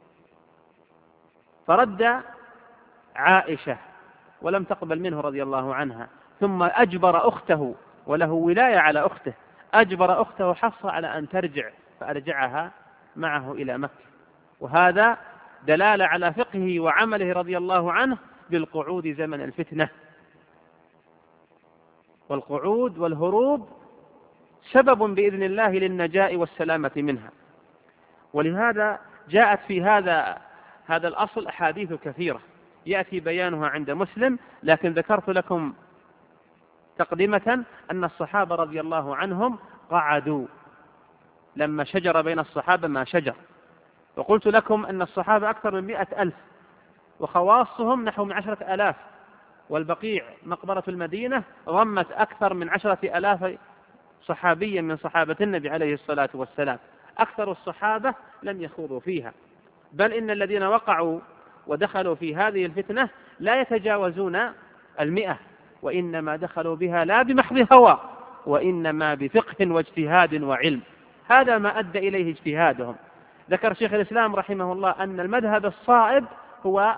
فرد عائشة ولم تقبل منه رضي الله عنها، ثم أجبر أخته وله ولاية على أخته، أجبر أخته حفصة على أن ترجع فأرجعها معه إلى مكة. وهذا دلالة على فقهه وعمله رضي الله عنه بالقعود زمن الفتنة. والقعود والهروب سبب بإذن الله للنجاة والسلامة منها. ولهذا جاءت في هذا الأصل أحاديث كثيرة يأتي بيانها عند مسلم، لكن ذكرت لكم تقدمة أن الصحابة رضي الله عنهم قعدوا لما شجر بين الصحابة ما شجر. وقلت لكم أن الصحابة أكثر من 100,000 وخواصهم نحو من 10,000، والبقيع مقبرة المدينة ضمت أكثر من 10,000 صحابيا من صحابة النبي عليه الصلاة والسلام. أكثر الصحابة لم يخوضوا فيها، بل إن الذين وقعوا ودخلوا في هذه الفتنة لا يتجاوزون 100، وإنما دخلوا بها لا بمحض هوى وإنما بفقه واجتهاد وعلم. هذا ما أدى إليه اجتهادهم. ذكر شيخ الإسلام رحمه الله أن المذهب الصائب هو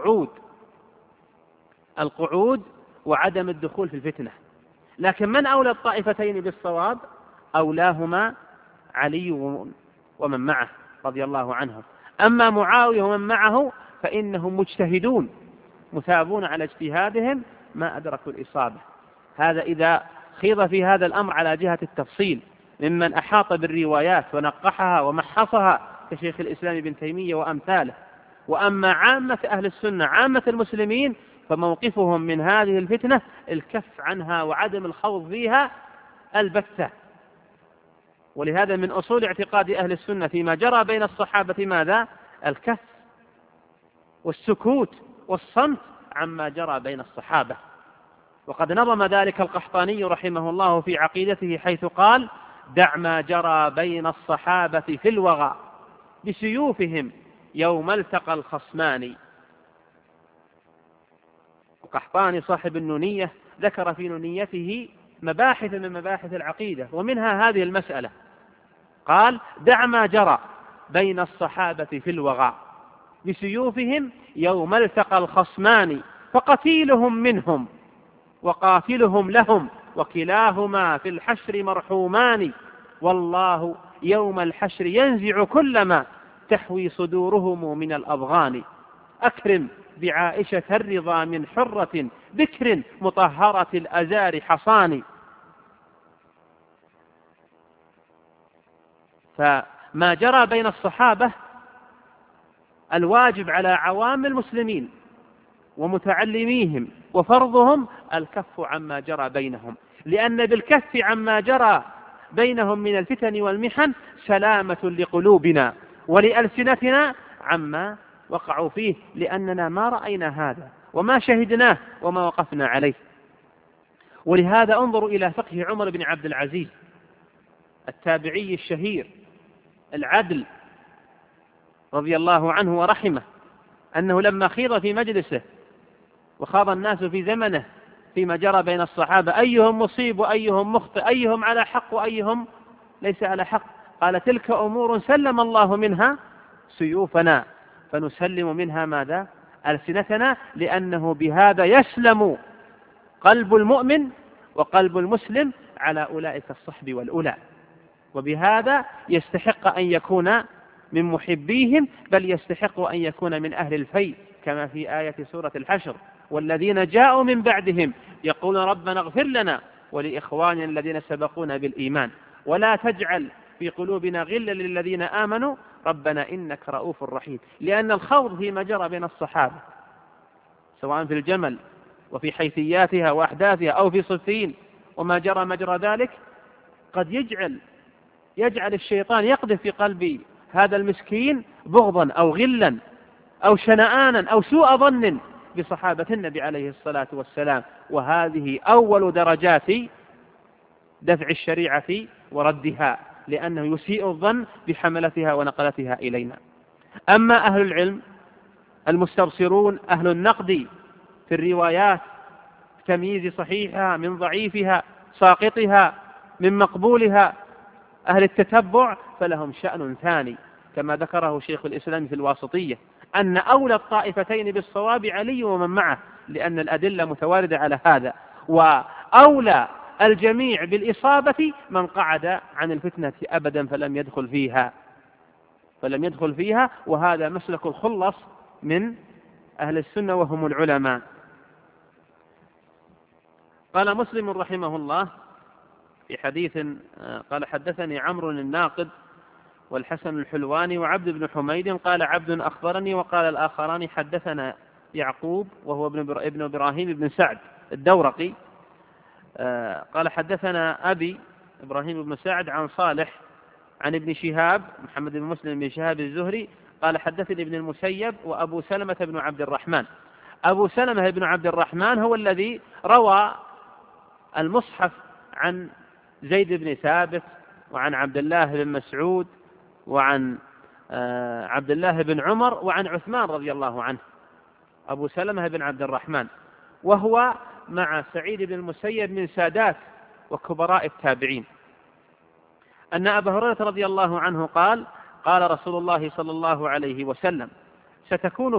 القعود وعدم الدخول في الفتنة. لكن من أولى الطائفتين بالصواب؟ أولاهما علي ومن معه رضي الله عنهم. أما معاوية ومن معه فإنهم مجتهدون مثابون على اجتهادهم ما أدركوا الإصابة. هذا إذا خيض في هذا الأمر على جهة التفصيل ممن أحاط بالروايات ونقحها ومحصها كشيخ الإسلام ابن تيمية وأمثاله. وأما عامة أهل السنة عامة المسلمين فموقفهم من هذه الفتنة الكف عنها وعدم الخوض فيها البتة. ولهذا من أصول اعتقاد أهل السنة فيما جرى بين الصحابة ماذا؟ الكف والسكوت والصمت عما جرى بين الصحابة. وقد نظم ذلك القحطاني رحمه الله في عقيدته حيث قال: دع ما جرى بين الصحابة في الوغى بسيوفهم يوم التقى الخصمان. القحطاني صاحب النونية ذكر في نونيته مباحث من مباحث العقيدة ومنها هذه المسألة. قال: دع ما جرى بين الصحابة في الوغى بسيوفهم يوم التقى الخصمان فقتيلهم منهم وقاتلهم لهم وكلاهما في الحشر مرحومان. والله يوم الحشر ينزع كل ما تحوي صدورهم من الأضغان. أكرم بعائشة الرضا من حرة بكر مطهرة الأزار حصان. فما جرى بين الصحابة الواجب على عوام المسلمين ومتعلميهم وفرضهم الكف عما جرى بينهم، لأن بالكف عما جرى بينهم من الفتن والمحن سلامة لقلوبنا ولألسنتنا عما وقعوا فيه، لأننا ما رأينا هذا وما شهدناه وما وقفنا عليه. ولهذا انظروا إلى فقه عمر بن عبد العزيز التابعي الشهير العدل رضي الله عنه ورحمه، أنه لما خيض في مجلسه وخاض الناس في زمنه فيما جرى بين الصحابة أيهم مصيب وأيهم مخطئ، أيهم على حق وأيهم ليس على حق، قال: تلك أمور سلم الله منها سيوفنا فنسلم منها ماذا؟ ألسنتنا، لأنه بهذا يسلم قلب المؤمن وقلب المسلم على أولئك الصحب والأولى، وبهذا يستحق أن يكون من محبيهم، بل يستحق أن يكون من أهل الفيء كما في آية سورة الحشر: والذين جاءوا من بعدهم يقولون ربنا اغفر لنا ولإخواننا الذين سبقونا بالإيمان ولا تجعل في قلوبنا غلا للذين آمنوا ربنا إنك رؤوف رحيم. لأن الخوض فيما جرى بين الصحابة سواء في الجمل وفي حيثياتها وأحداثها أو في صفين وما جرى مجرى ذلك، قد يجعل الشيطان يقذف في قلب هذا المسكين بغضا أو غلا أو شنآنا أو سوء ظن بصحابة النبي عليه الصلاة والسلام. وهذه أول درجات دفع الشريعة وردها، لأنه يسيء الظن بحملتها ونقلتها إلينا. أما أهل العلم المستبصرون أهل النقد في الروايات، تمييز صحيحها من ضعيفها، ساقطها من مقبولها، أهل التتبع، فلهم شأن ثاني كما ذكره شيخ الإسلام في الواسطية، أن أولى الطائفتين بالصواب علي ومن معه، لأن الأدلة متواردة على هذا، وأولى الجميع بالإصابة من قعد عن الفتنة أبدا فلم يدخل فيها. وهذا مسلك الخلص من أهل السنة وهم العلماء. قال مسلم رحمه الله في حديث قال حدثني عمرو الناقد والحسن الحلواني وعبد بن حميد قال عبد أخبرني وقال الآخران حدثنا يعقوب وهو ابن إبراهيم بن سعد الدورقي قال حدثنا أبي إبراهيم بن سعد عن صالح عن ابن شهاب محمد بن مسلم بن شهاب الزهري قال حدثني ابن المسيب وأبو سلمة بن عبد الرحمن. أبو سلمة بن عبد الرحمن هو الذي روى المصحف عن زيد بن ثابت وعن عبد الله بن مسعود وعن عبد الله بن عمر وعن عثمان رضي الله عنه. أبو سلمة بن عبد الرحمن، وهو مع سعيد بن المسيب من سادات وكبراء التابعين، أن أبا هريرة رضي الله عنه قال قال رسول الله صلى الله عليه وسلم ستكون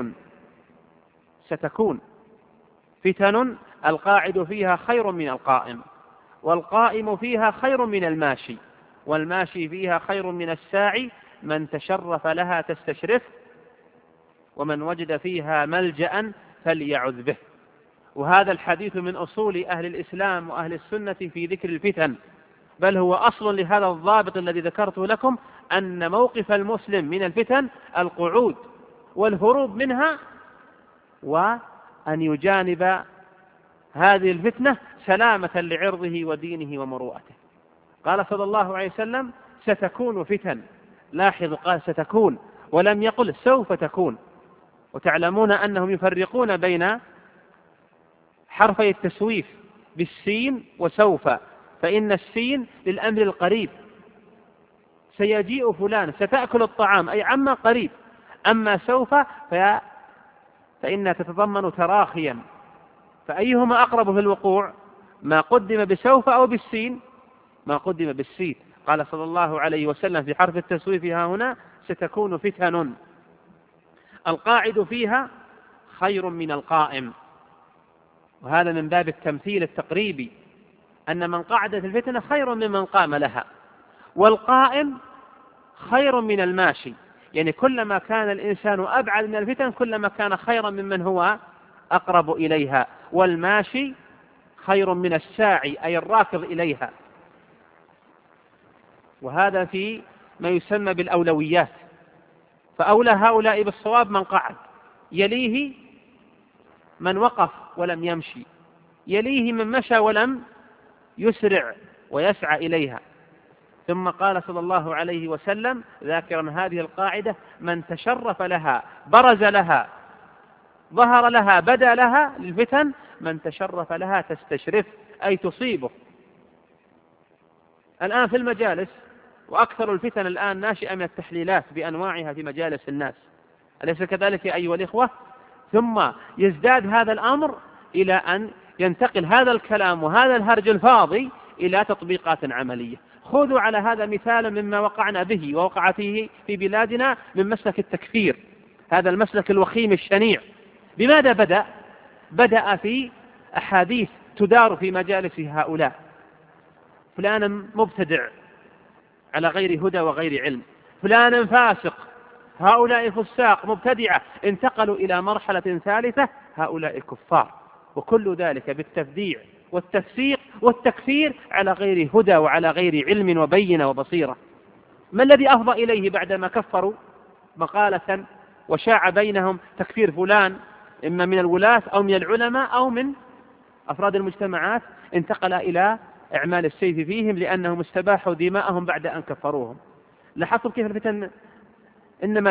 فتن القاعد فيها خير من القائم، والقائم فيها خير من الماشي، والماشي فيها خير من الساعي، من تشرف لها تستشرف، ومن وجد فيها ملجأ فليعذ به. وهذا الحديث من أصول أهل الإسلام وأهل السنة في ذكر الفتن، بل هو أصل لهذا الضابط الذي ذكرته لكم، أن موقف المسلم من الفتن القعود والهروب منها، وأن يجانب هذه الفتنة سلامة لعرضه ودينه ومروءته. قال صلى الله عليه وسلم ستكون فتن، لاحظوا قال ستكون ولم يقل سوف تكون. وتعلمون أنهم يفرقون بين حرفي التسويف بالسين وسوف، فإن السين للأمر القريب، سيجيء فلان ستأكل الطعام أي عما قريب، أما سوف فإنها تتضمن تراخيا، فأيهما أقرب في الوقوع، ما قدم بسوف أو بالسين؟ ما قدم بالسين. قال صلى الله عليه وسلم في حرف التسويف ها هنا ستكون فتن القاعد فيها خير من القائم، وهذا من باب التمثيل التقريبي، أن من قعد في الفتنة خير ممن قام لها، والقائم خير من الماشي، يعني كلما كان الإنسان أبعد من الفتن كلما كان خيرا ممن هو أقرب إليها، والماشي خير من الساعي أي الراكض إليها. وهذا في ما يسمى بالأولويات، فأولى هؤلاء بالصواب من قعد، يليه من وقف ولم يمشي، يليه من مشى ولم يسرع ويسعى إليها. ثم قال صلى الله عليه وسلم ذاكرا هذه القاعدة من تشرف لها برز لها ظهر لها بدا لها للفتن، من تشرف لها تستشرف أي تصيبه. الآن في المجالس، وأكثر الفتن الآن ناشئة من التحليلات بأنواعها في مجالس الناس، أليس كذلك أيها الإخوة؟ ثم يزداد هذا الأمر إلى أن ينتقل هذا الكلام وهذا الهرج الفاضي إلى تطبيقات عملية. خذوا على هذا مثالا مما وقعنا به ووقع فيه في بلادنا من مسلك التكفير، هذا المسلك الوخيم الشنيع. بماذا بدأ في أحاديث تدار في مجالس هؤلاء، فلان مبتدع على غير هدى وغير علم، فلان فاسق، هؤلاء فساق مبتدعة، انتقلوا إلى مرحلة ثالثة هؤلاء كفار، وكل ذلك بالتفديع والتفسيق والتكفير على غير هدى وعلى غير علم وبينة وبصيرة. ما الذي أفضى إليه بعدما كفروا مقالة وشاع بينهم تكفير فلان إما من الولاة أو من العلماء أو من أفراد المجتمعات، انتقل إلى إعمال السيف فيهم لأنهم استباحوا دماءهم بعد أن كفروهم. لاحظتم كيف الفتن إنما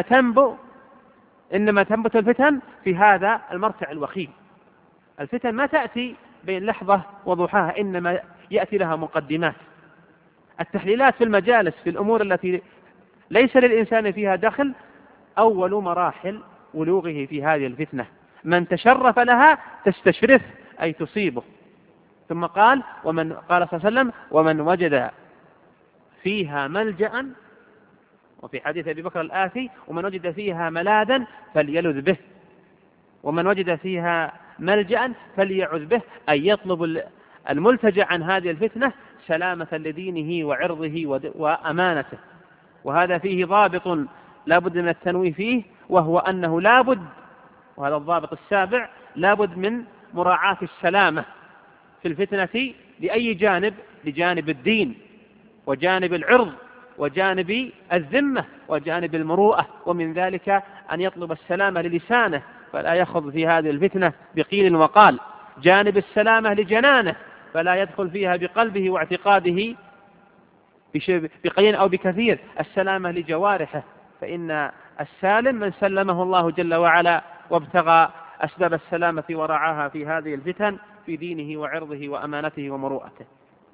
تنبت الفتن في هذا المرتع الوخيم. الفتن ما تأتي بين لحظة وضحاها، إنما يأتي لها مقدمات. التحليلات في المجالس في الأمور التي ليس للإنسان فيها دخل أول مراحل ولوغه في هذه الفتنة. من تشرف لها تستشرف أي تصيبه. ثم قال صلى الله عليه وسلم: ومن وجد فيها ملجأ، وفي حديث أبي بكر الآتي: ومن وجد فيها ملاذا فليلذ به، ومن وجد فيها ملجأ فليعذ به، أي يطلب الملتجأ عن هذه الفتنة سلامة لدينه وعرضه وأمانته. وهذا فيه ضابط لا بد من التنويه فيه، وهو أنه لا بد، وهذا الضابط السابع، لا بد من مراعاة السلامة في الفتنة لأي جانب، لجانب الدين وجانب العرض وجانب الذمة وجانب المروءة. ومن ذلك أن يطلب السلامة للسانه فلا يخض في هذه الفتنة بقيل وقال، جانب السلامة لجنانه فلا يدخل فيها بقلبه واعتقاده بقليل أو بكثير، السلامة لجوارحه، فإن السالم من سلمه الله جل وعلا وابتغى أسباب السلامة ورعاها في هذه الفتن في دينه وعرضه وأمانته ومروءته.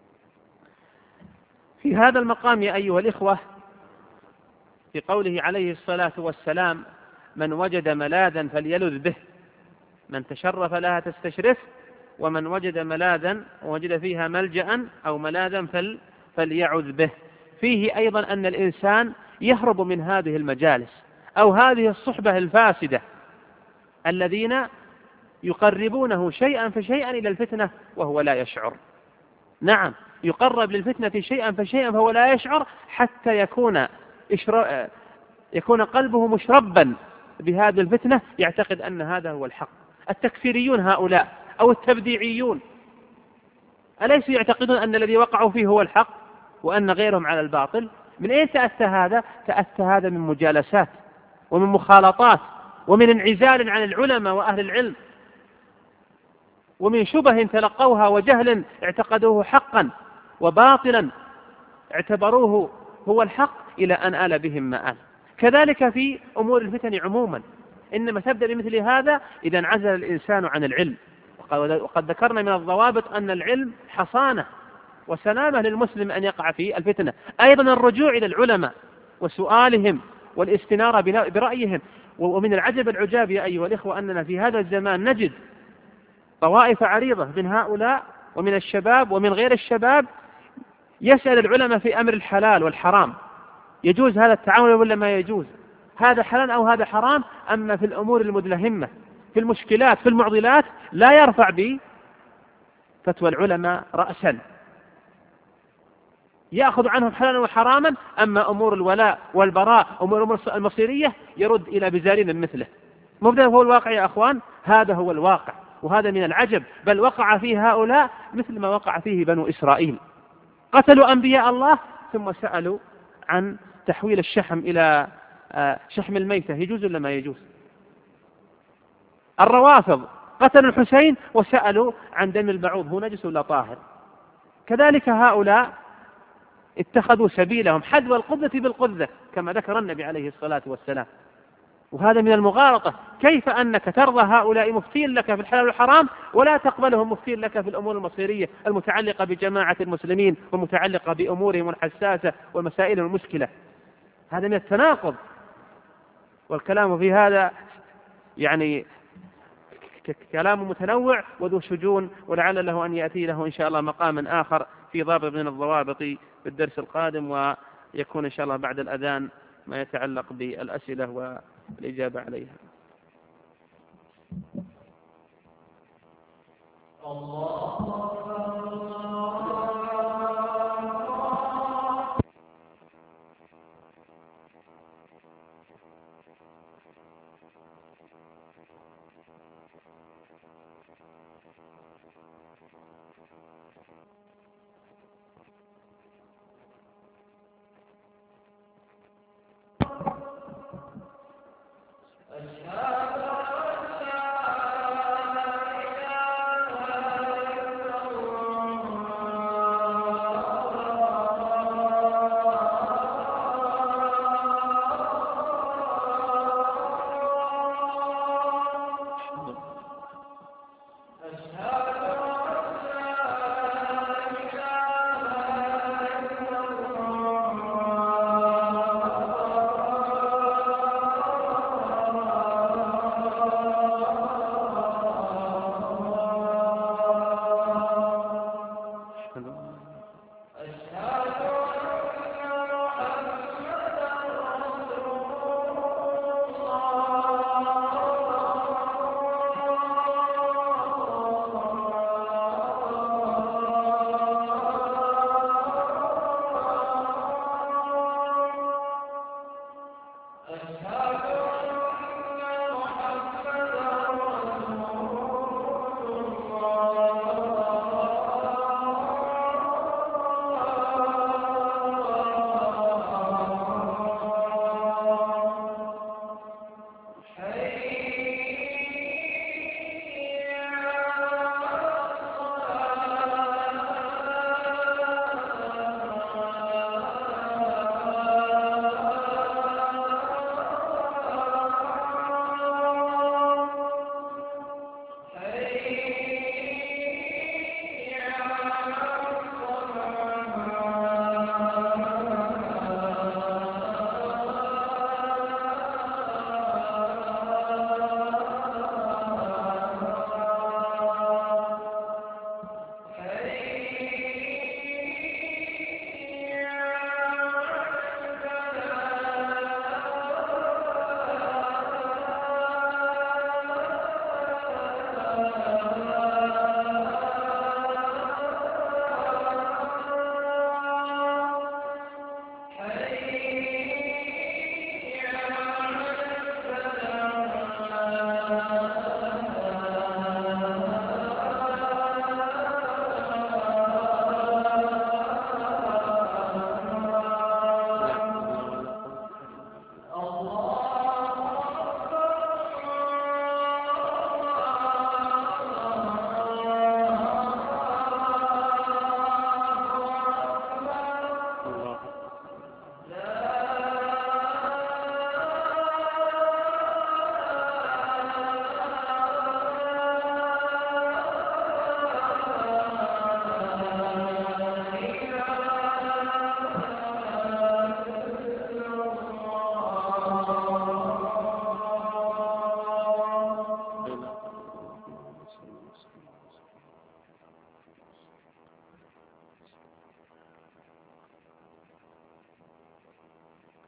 في هذا المقام يا أيها الإخوة، في قوله عليه الصلاة والسلام: من وجد ملاذا فليلذ به، من تشرف لها تستشرف، ومن وجد ملاذا ووجد فيها ملجأ أو ملاذا فليعذ به. فيه أيضا أن الإنسان يهرب من هذه المجالس أو هذه الصحبة الفاسدة الذين يقربونه شيئا فشيئا إلى الفتنة وهو لا يشعر. نعم، يقرب للفتنة شيئا فشيئا فهو لا يشعر، حتى يكون قلبه مشربا بهذه الفتنة، يعتقد أن هذا هو الحق. التكفيريون هؤلاء أو التبديعيون أليسوا يعتقدون أن الذي وقعوا فيه هو الحق وأن غيرهم على الباطل؟ من أين تأتى هذا؟ تأتى هذا من مجالسات ومن مخالطات ومن انعزال عن العلماء وأهل العلم، ومن شبه تلقوها وجهل اعتقدوه حقا وباطلا اعتبروه هو الحق إلى أن آل بهم ما آل. كذلك في أمور الفتن عموما، إنما تبدأ بمثل هذا إذا انعزل الإنسان عن العلم. وقد ذكرنا من الضوابط أن العلم حصانة وسلامة للمسلم أن يقع في الفتنة. أيضا الرجوع إلى العلماء وسؤالهم والاستنارة برأيهم. ومن العجب العجاب يا أيها الإخوة أننا في هذا الزمان نجد طوائف عريضة من هؤلاء ومن الشباب ومن غير الشباب يسأل العلماء في أمر الحلال والحرام، يجوز هذا التعامل ولا ما يجوز، هذا حلال أو هذا حرام. أما في الأمور المدلهمة، في المشكلات، في المعضلات، لا يرفع بفتوى العلماء رأسا، يأخذ عنهم حلالا وحراما. أما أمور الولاء والبراء، أمور المصيرية، يرد إلى بزارين مثله. مبدأ هو الواقع يا أخوان، هذا هو الواقع، وهذا من العجب. بل وقع فيه هؤلاء مثل ما وقع فيه بنو إسرائيل، قتلوا أنبياء الله ثم سألوا عن تحويل الشحم إلى شحم الميتة، يجوز ولا ما يجوز؟ الروافض قتلوا الحسين وسألوا عن دم البعوض، هو نجس ولا طاهر؟ كذلك هؤلاء اتخذوا سبيلهم حذو القذة بالقذة كما ذكر النبي عليه الصلاة والسلام. وهذا من المغالطة. كيف أنك ترضى هؤلاء مفتين لك في الحلال والحرام ولا تقبلهم مفتين لك في الأمور المصيرية المتعلقة بجماعة المسلمين ومتعلقة بأمورهم الحساسة ومسائلهم المشكلة؟ هذا من التناقض. والكلام في هذا يعني كلام متنوع وذو شجون، ولعل له أن يأتي له إن شاء الله مقاما آخر في ضابط من الضوابط في الدرس القادم، ويكون إن شاء الله بعد الأذان ما يتعلق بالأسئلة والإجابة عليها.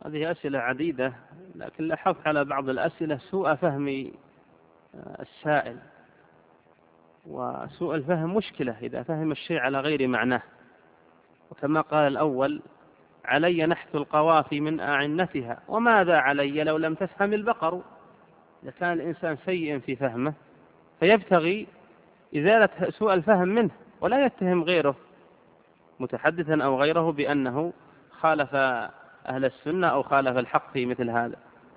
هذه أسئلة عديدة، لكن لاحظت على بعض الأسئلة سوء فهم السائل، وسوء الفهم مشكلة إذا فهم الشيء على غير معناه. وكما قال الأول: علي نحت القوافي من أعنتها، وماذا علي لو لم تفهم البقر. إذا كان الإنسان سيء في فهمه فيبتغي إزالة سوء الفهم منه، ولا يتهم غيره متحدثا أو غيره بأنه خالف أهل السنة أو خالف الحق في مثل هذا.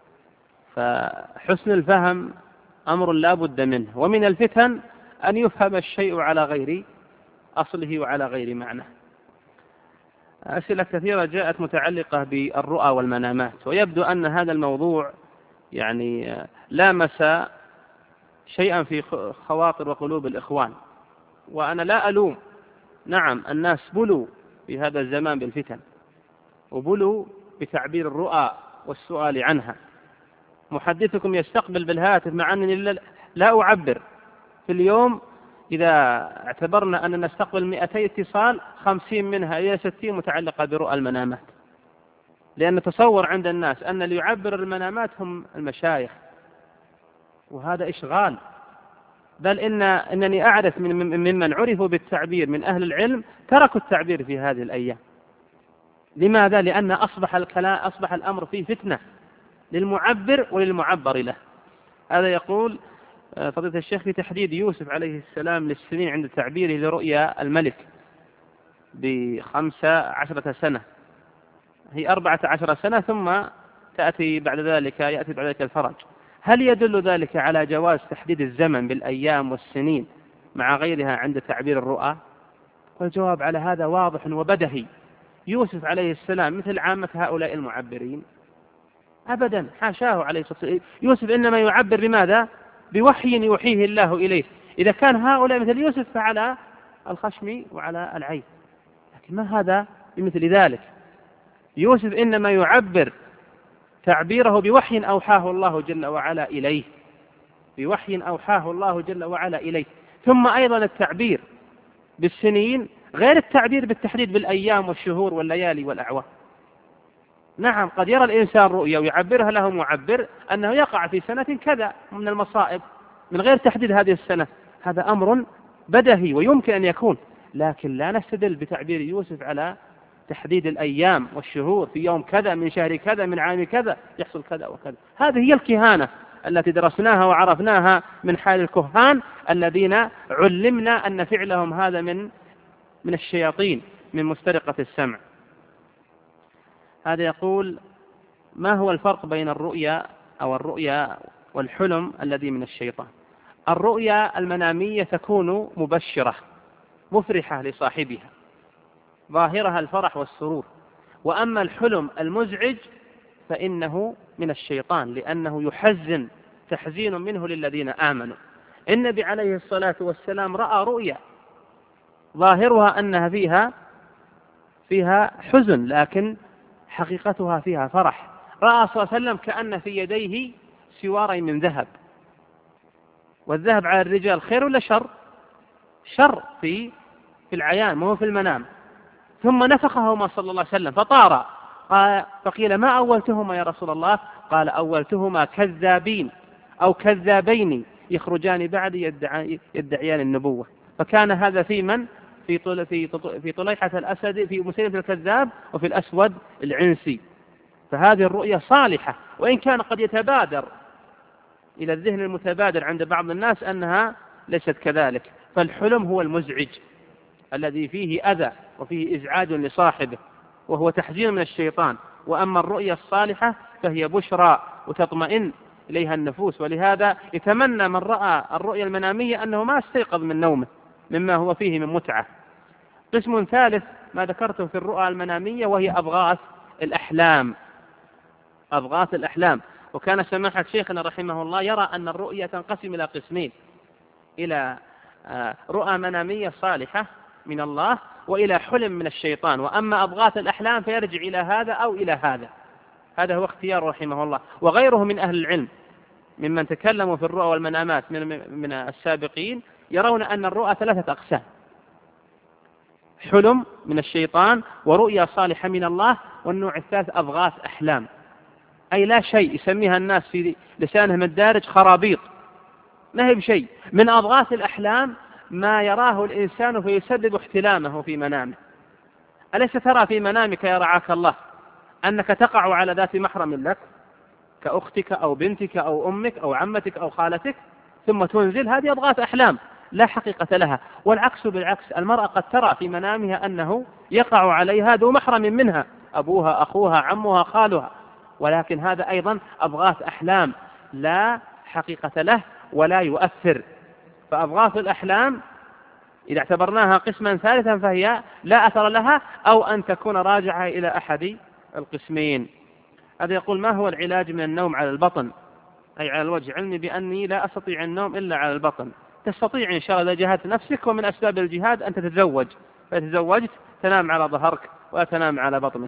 فحسن الفهم أمر لا بد منه، ومن الفتن أن يفهم الشيء على غير أصله وعلى غير معناه. أسئلة كثيرة جاءت متعلقة بالرؤى والمنامات، ويبدو أن هذا الموضوع يعني لامس شيئا في خواطر وقلوب الإخوان، وأنا لا ألوم. نعم، الناس بلوا في هذا الزمان بالفتن، وبلوا بتعبير الرؤى والسؤال عنها. محدثكم يستقبل بالهاتف مع أنني لا أعبر. في اليوم إذا اعتبرنا أننا نستقبل 200 اتصال، 50 منها إلى 60 متعلقة برؤى المنامات، لأن تصور عند الناس أن اللي يعبر المنامات هم المشايخ، وهذا إشغال. بل إنني أعرف ممن عرفوا بالتعبير من أهل العلم تركوا التعبير في هذه الأيام. لماذا؟ لأن أصبح الأمر فيه فتنة للمعبر وللمعبر له. هذا يقول فضيلة الشيخ في تحديد يوسف عليه السلام للسنين عند تعبيره لرؤيا الملك ب15 سنة، هي 14 سنة، ثم يأتي بعد ذلك الفرج. هل يدل ذلك على جواز تحديد الزمن بالأيام والسنين مع غيرها عند تعبير الرؤى؟ والجواب على هذا واضح وبدهي. يوسف عليه السلام مثل عامة هؤلاء المعبرين؟ أبدا، حاشاه عليه الصلاة والسلام. يوسف إنما يعبر بماذا؟ بوحي يوحيه الله إليه. إذا كان هؤلاء مثل يوسف فعلى الخشم وعلى العين، لكن ما هذا بمثل ذلك. يوسف إنما يعبر تعبيره بوحي أوحاه الله جل وعلا إليه، بوحي أوحاه الله جل وعلا إليه. ثم أيضا التعبير بالسنين غير التعبير بالتحديد بالأيام والشهور والليالي والأعوام. نعم، قد يرى الإنسان رؤيا ويعبرها له معبر أنه يقع في سنة كذا من المصائب من غير تحديد هذه السنة، هذا أمر بدهي ويمكن أن يكون، لكن لا نستدل بتعبير يوسف على تحديد الأيام والشهور في يوم كذا من شهر كذا من عام كذا يحصل كذا وكذا. هذه هي الكهانة التي درسناها وعرفناها من حال الكهان الذين علمنا أن فعلهم هذا من الشياطين، من مسترقة السمع. هذا يقول: ما هو الفرق بين الرؤيا والحلم الذي من الشيطان؟ الرؤيا المنامية تكون مبشرة مفرحة لصاحبها، ظاهرها الفرح والسرور. وأما الحلم المزعج فإنه من الشيطان، لأنه يحزن تحزين منه للذين آمنوا. النبي عليه الصلاة والسلام رأى رؤيا ظاهرها أنها فيها حزن، لكن حقيقتها فيها فرح. رأى صلى الله عليه وسلم كأن في يديه سواري من ذهب، والذهب على الرجال خير ولا شر؟ شر في العيان، ما هو في المنام. ثم نفخهما صلى الله عليه وسلم فطارا. فقيل: ما أولتهما يا رسول الله؟ قال: أولتهما كذابين أو كذابين يخرجان بعد يدعيان النبوة. فكان هذا في طليحة الأسد، في مسيلمة الكذاب، وفي الأسود العنسي. فهذه الرؤية صالحة، وإن كان قد يتبادر إلى الذهن المتبادر عند بعض الناس أنها ليست كذلك. فالحلم هو المزعج الذي فيه أذى وفيه إزعاج لصاحبه، وهو تحزين من الشيطان. وأما الرؤيا الصالحة فهي بشرى وتطمئن إليها النفوس. ولهذا يتمنى من رأى الرؤيا المنامية أنه ما استيقظ من نومه مما هو فيه من متعة. قسم ثالث ما ذكرته في الرؤى المنامية، وهي أضغاث الأحلام. وكان سماحة شيخنا رحمه الله يرى أن الرؤيا تنقسم إلى قسمين: إلى رؤى منامية صالحة من الله، وإلى حلم من الشيطان. وأما أضغاث الأحلام فيرجع إلى هذا أو إلى هذا. هذا هو اختيار رحمه الله. وغيره من أهل العلم ممن تكلموا في الرؤى والمنامات من السابقين يرون أن الرؤى 3 أقسام: حلم من الشيطان، ورؤيا صالحة من الله، والنوع الثالث أضغاث أحلام. أي لا شيء، يسميها الناس في لسانهم الدارج خرابيط، ما هي بشيء. من أضغاث الأحلام ما يراه الإنسان فيسبب احتلامه في منامه. أليس ترى في منامك يا رعاك الله أنك تقع على ذات محرم لك كأختك أو بنتك أو أمك أو عمتك أو خالتك ثم تنزل؟ هذه أضغاث أحلام لا حقيقة لها. والعكس بالعكس، المرأة قد ترى في منامها أنه يقع عليها ذو محرم منها، أبوها، أخوها، عمها، خالها، ولكن هذا أيضا أضغاث أحلام لا حقيقة له ولا يؤثر. فأضغاث الأحلام إذا اعتبرناها قسما ثالثا فهي لا أثر لها، أو أن تكون راجعة إلى أحد القسمين. هذا يقول: ما هو العلاج من النوم على البطن، أي على الوجه؟ علمي بأني لا أستطيع النوم إلا على البطن. تستطيع إن شاء الله إذا جاهدت نفسك، ومن أسباب الجهاد أن تتزوج، فإذا تزوجت تنام على ظهرك ولا تنام على بطنك.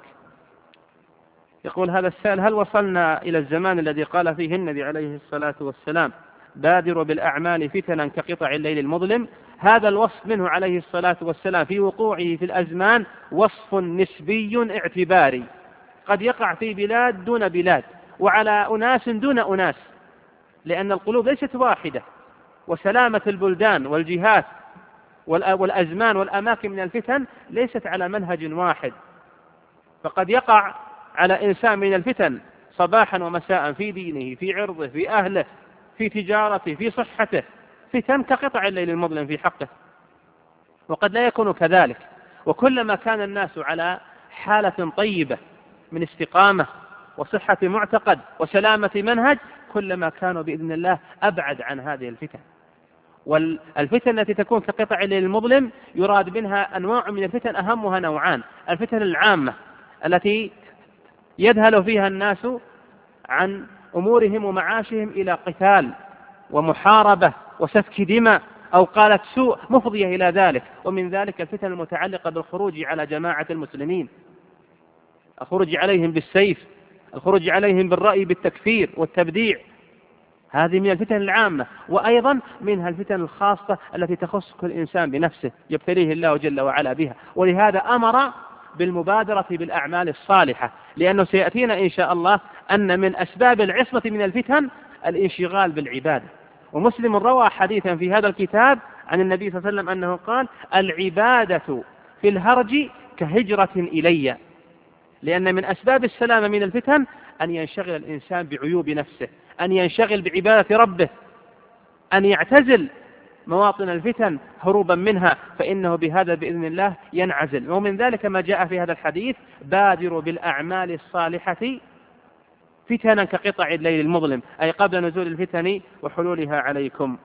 يقول هذا السائل: هل وصلنا إلى الزمان الذي قال فيه النبي عليه الصلاة والسلام: بادروا بالأعمال فتنا كقطع الليل المظلم؟ هذا الوصف منه عليه الصلاة والسلام في وقوعه في الأزمان وصف نسبي اعتباري، قد يقع في بلاد دون بلاد وعلى أناس دون أناس، لأن القلوب ليست واحدة، وسلامة البلدان والجهات والأزمان والأماكن من الفتن ليست على منهج واحد. فقد يقع على إنسان من الفتن صباحا ومساء في دينه، في عرضه، في أهله، في تجارته، في صحته، فتن كقطع الليل المظلم في حقه. وقد لا يكون كذلك، وكلما كان الناس على حالة طيبة من استقامة وصحة معتقد وسلامة منهج، كلما كانوا بإذن الله أبعد عن هذه الفتن. والفتن التي تكون كقطع الليل المظلم يراد منها أنواع من الفتن، أهمها نوعان: الفتن العامة التي يذهل فيها الناس عن أمورهم ومعاشهم إلى قتال ومحاربة وسفك دماء أو قالت سوء مفضية إلى ذلك، ومن ذلك الفتن المتعلقة بالخروج على جماعة المسلمين، الخروج عليهم بالسيف، الخروج عليهم بالرأي بالتكفير والتبديع، هذه من الفتن العامة. وأيضا منها الفتن الخاصة التي تخص كل إنسان بنفسه يبتليه الله جل وعلا بها، ولهذا أمر بالمبادرة بالأعمال الصالحة، لأنه سيأتينا إن شاء الله أن من أسباب العصمة من الفتن الانشغال بالعبادة. ومسلم روى حديثا في هذا الكتاب عن النبي صلى الله عليه وسلم أنه قال: العبادة في الهرج كهجرة إلي، لأن من أسباب السلامة من الفتن أن ينشغل الإنسان بعيوب نفسه، أن ينشغل بعبادة ربه، أن يعتزل مواطن الفتن هروبا منها، فإنه بهذا بإذن الله ينعزل. ومن ذلك ما جاء في هذا الحديث: بادروا بالأعمال الصالحة فتنا كقطع الليل المظلم، أي قبل نزول الفتن وحلولها عليكم.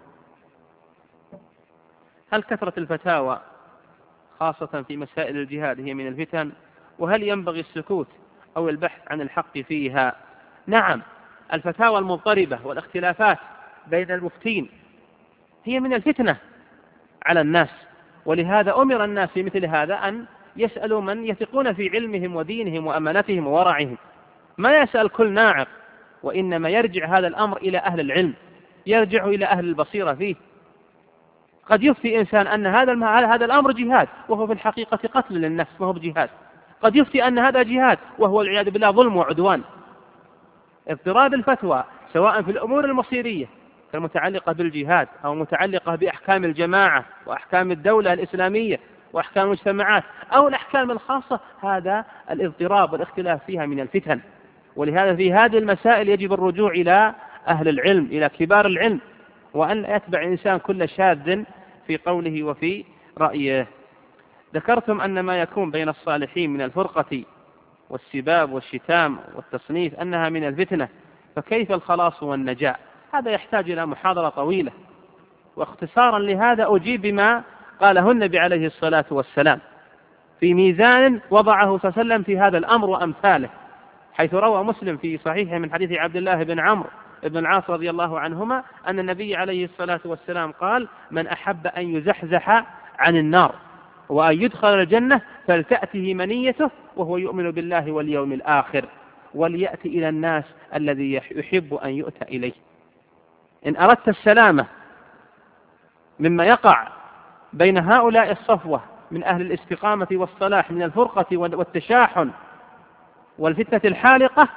هل كثرة الفتاوى خاصة في مسائل الجهاد هي من الفتن؟ وهل ينبغي السكوت أو البحث عن الحق فيها؟ نعم، الفتاوى المضطربة والاختلافات بين المفتين هي من الفتنة على الناس، ولهذا أمر الناس في مثل هذا أن يسألوا من يثقون في علمهم ودينهم وأمانتهم وورعهم، ما يسأل كل ناعق، وإنما يرجع هذا الأمر إلى أهل العلم، يرجع إلى أهل البصيرة فيه. قد يفتي إنسان أن هذا الأمر جهاد وهو في الحقيقة قتل للنفس وهو بجهاد، قد يفتي أن هذا جهاد وهو والعياذ بالله ظلم وعدوان. اضطراب الفتوى سواء في الأمور المصيرية المتعلقة بالجهاد أو متعلقة بأحكام الجماعة وأحكام الدولة الإسلامية وأحكام المجتمعات أو الأحكام الخاصة، هذا الاضطراب والاختلاف فيها من الفتن. ولهذا في هذه المسائل يجب الرجوع إلى أهل العلم، إلى كبار العلم، وأن يتبع الإنسان كل شاذ في قوله وفي رأيه. ذكرتم أن ما يكون بين الصالحين من الفرقة والسباب والشتام والتصنيف أنها من الفتنة، فكيف الخلاص والنجاة؟ هذا يحتاج إلى محاضرة طويلة، واختصارا لهذا أجيب بما قاله النبي عليه الصلاة والسلام في ميزان وضعه صلى الله عليه وسلم في هذا الأمر وأمثاله، حيث روى مسلم في صحيحه من حديث عبد الله بن عمرو بن العاص رضي الله عنهما أن النبي عليه الصلاة والسلام قال: من أحب أن يزحزح عن النار وأن يدخل الجنة فلتأته منيته وهو يؤمن بالله واليوم الآخر، وليأتي إلى الناس الذي يحب أن يؤتى إليه. إن أردت السلامة مما يقع بين هؤلاء الصفوة من أهل الاستقامة والصلاح من الفرقة والتشاحن والفتنة الحالقة،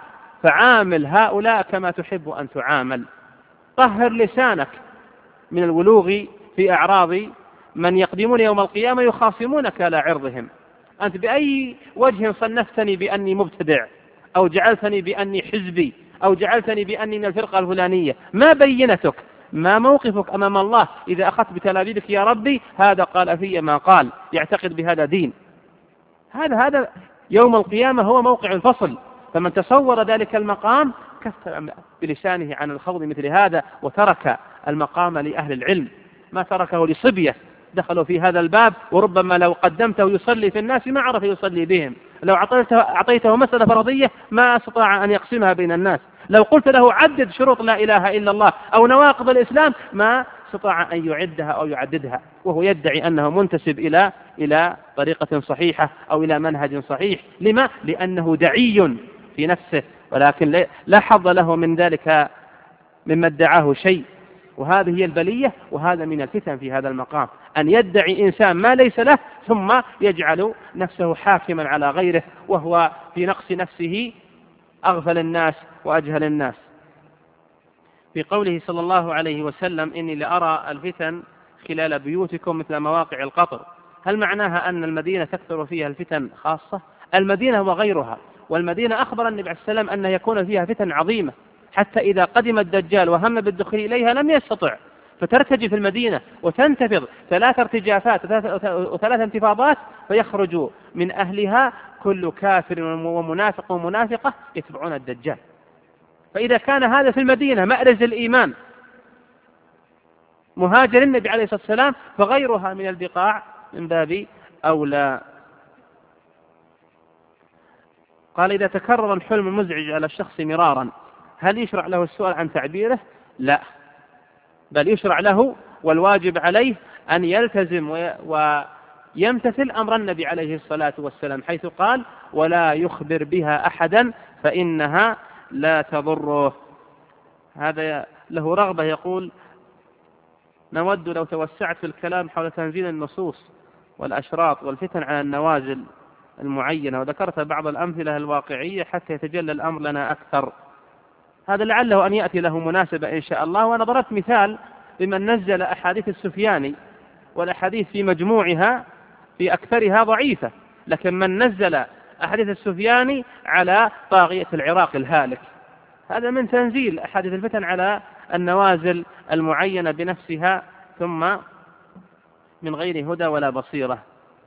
فعامل هؤلاء كما تحب أن تعامل. طهر لسانك من الولوغ في أعراض من يقدمون يوم القيامة يخاصمونك على عرضهم. أنت بأي وجه صنفتني بأني مبتدع، أو جعلتني بأني حزبي، أو جعلتني بأني من الفرقة الفلانية؟ ما بينتك؟ ما موقفك أمام الله إذا أخذت بتلابيبك يا ربي هذا قال في ما قال، يعتقد بهذا دين؟ هذا يوم القيامة هو موقع الفصل. فمن تصور ذلك المقام كف بلسانه عن الخوض مثل هذا، وترك المقام لأهل العلم، ما تركه لصبية دخلوا في هذا الباب، وربما لو قدمته يصلي في الناس ما عرف يصلي بهم، لو أعطيته مسألة فرضية ما استطاع أن يقسمها بين الناس، لو قلت له عدد شروط لا إله إلا الله أو نواقض الإسلام ما استطاع أن يعدها أو يعددها، وهو يدعي أنه منتسب إلى طريقة صحيحة أو إلى منهج صحيح. لما؟ لأنه دعي في نفسه، ولكن لا حظ له من ذلك مما ادعاه شيء. وهذه هي البلية، وهذا من الفتن في هذا المقام، أن يدعي إنسان ما ليس له ثم يجعل نفسه حاكما على غيره، وهو في نقص نفسه أغفل الناس وأجهل الناس. في قوله صلى الله عليه وسلم إني لأرى الفتن خلال بيوتكم مثل مواقع القطر، هل معناها أن المدينة تكثر فيها الفتن خاصة؟ المدينة وغيرها، والمدينة أخبر النبي عليه السلام أن يكون فيها فتن عظيمة، حتى إذا قدم الدجال وهم بالدخول إليها لم يستطع، فترتجي في المدينة وتنتفض 3 ارتجافات و3 انتفاضات، فيخرج من أهلها كل كافر ومنافق ومنافقة يتبعون الدجال. فإذا كان هذا في المدينة مأرز الإيمان مهاجر النبي عليه الصلاة والسلام، فغيرها من البقاع من باب أولى. قال إذا تكرر الحلم المزعج على الشخص مرارا هل يشرع له السؤال عن تعبيره؟ لا، بل يشرع له والواجب عليه أن يلتزم ويمتثل أمر النبي عليه الصلاة والسلام، حيث قال ولا يخبر بها أحدا فإنها لا تضره. هذا له رغبة، يقول نود لو توسعت في الكلام حول تنزيل النصوص والأشراط والفتن على النوازل المعينة، وذكرت بعض الأمثلة الواقعية حتى يتجلى الأمر لنا أكثر. هذا لعله أن يأتي له مناسبة إن شاء الله. وأنا ضربت مثال بمن نزل أحاديث السفياني، والأحاديث في مجموعها في أكثرها ضعيفة، لكن من نزل أحاديث السفياني على طاغية العراق الهالك، هذا من تنزيل أحاديث الفتن على النوازل المعينة بنفسها، ثم من غير هدى ولا بصيرة.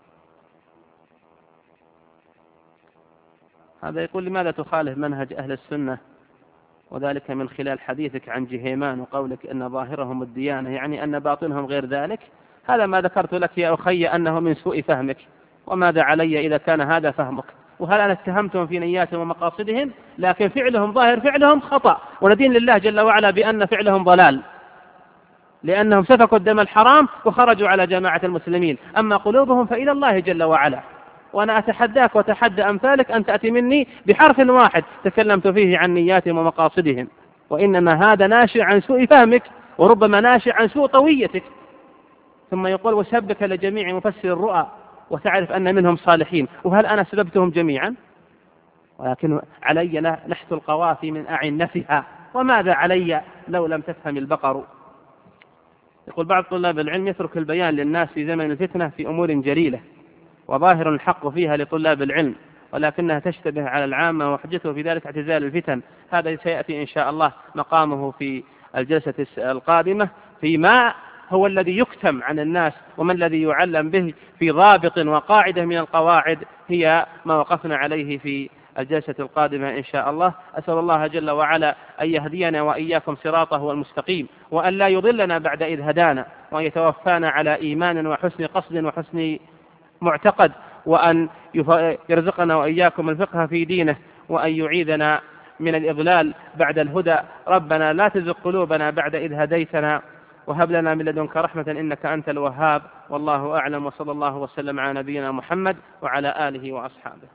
هذا يقول لماذا تخالف منهج أهل السنة، وذلك من خلال حديثك عن جهيمان وقولك أن ظاهرهم الديانة، يعني أن باطنهم غير ذلك. هذا ما ذكرت لك يا أخي أنه من سوء فهمك، وماذا علي إذا كان هذا فهمك؟ وهل أنا اتهمتهم في نياتهم ومقاصدهم؟ لكن فعلهم ظاهر فعلهم خطأ، وندين لله جل وعلا بأن فعلهم ضلال، لأنهم سفكوا الدم الحرام وخرجوا على جماعة المسلمين. أما قلوبهم فإلى الله جل وعلا. وأنا أتحداك وأتحدى أمثالك أن تأتي مني بحرف واحد تكلمت فيه عن نياتهم ومقاصدهم، وإنما هذا ناشئ عن سوء فهمك، وربما ناشئ عن سوء طويتك. ثم يقول وسبك لجميع مفسر الرؤى وتعرف أن منهم صالحين، وهل أنا سببتهم جميعا؟ ولكن علي نحت القوافي من أعنتها، وماذا علي لو لم تفهم البقر. يقول بعض طلاب العلم يترك البيان للناس في زمن الفتنة في أمور جليلة وظاهر الحق فيها لطلاب العلم، ولكنها تشتبه على العامة، وحجته في ذلك اعتزال الفتن. هذا سيأتي إن شاء الله مقامه في الجلسة القادمة، فيما هو الذي يكتم عن الناس وما الذي يعلم به في ضابط وقاعدة من القواعد، هي ما وقفنا عليه في الجلسة القادمة إن شاء الله. أسأل الله جل وعلا أن يهدينا وإياكم صراطه المستقيم، وأن لا يضلنا بعد إذ هدانا، وأن يتوفانا على إيمان وحسن قصد وحسن معتقد، وأن يرزقنا وإياكم الفقه في دينه، وأن يعيذنا من الإضلال بعد الهدى. ربنا لا تزغ قلوبنا بعد إذ هديتنا، وهب لنا من لدنك رحمة إنك أنت الوهاب. والله أعلم، وصلى الله وسلم على نبينا محمد وعلى آله وأصحابه.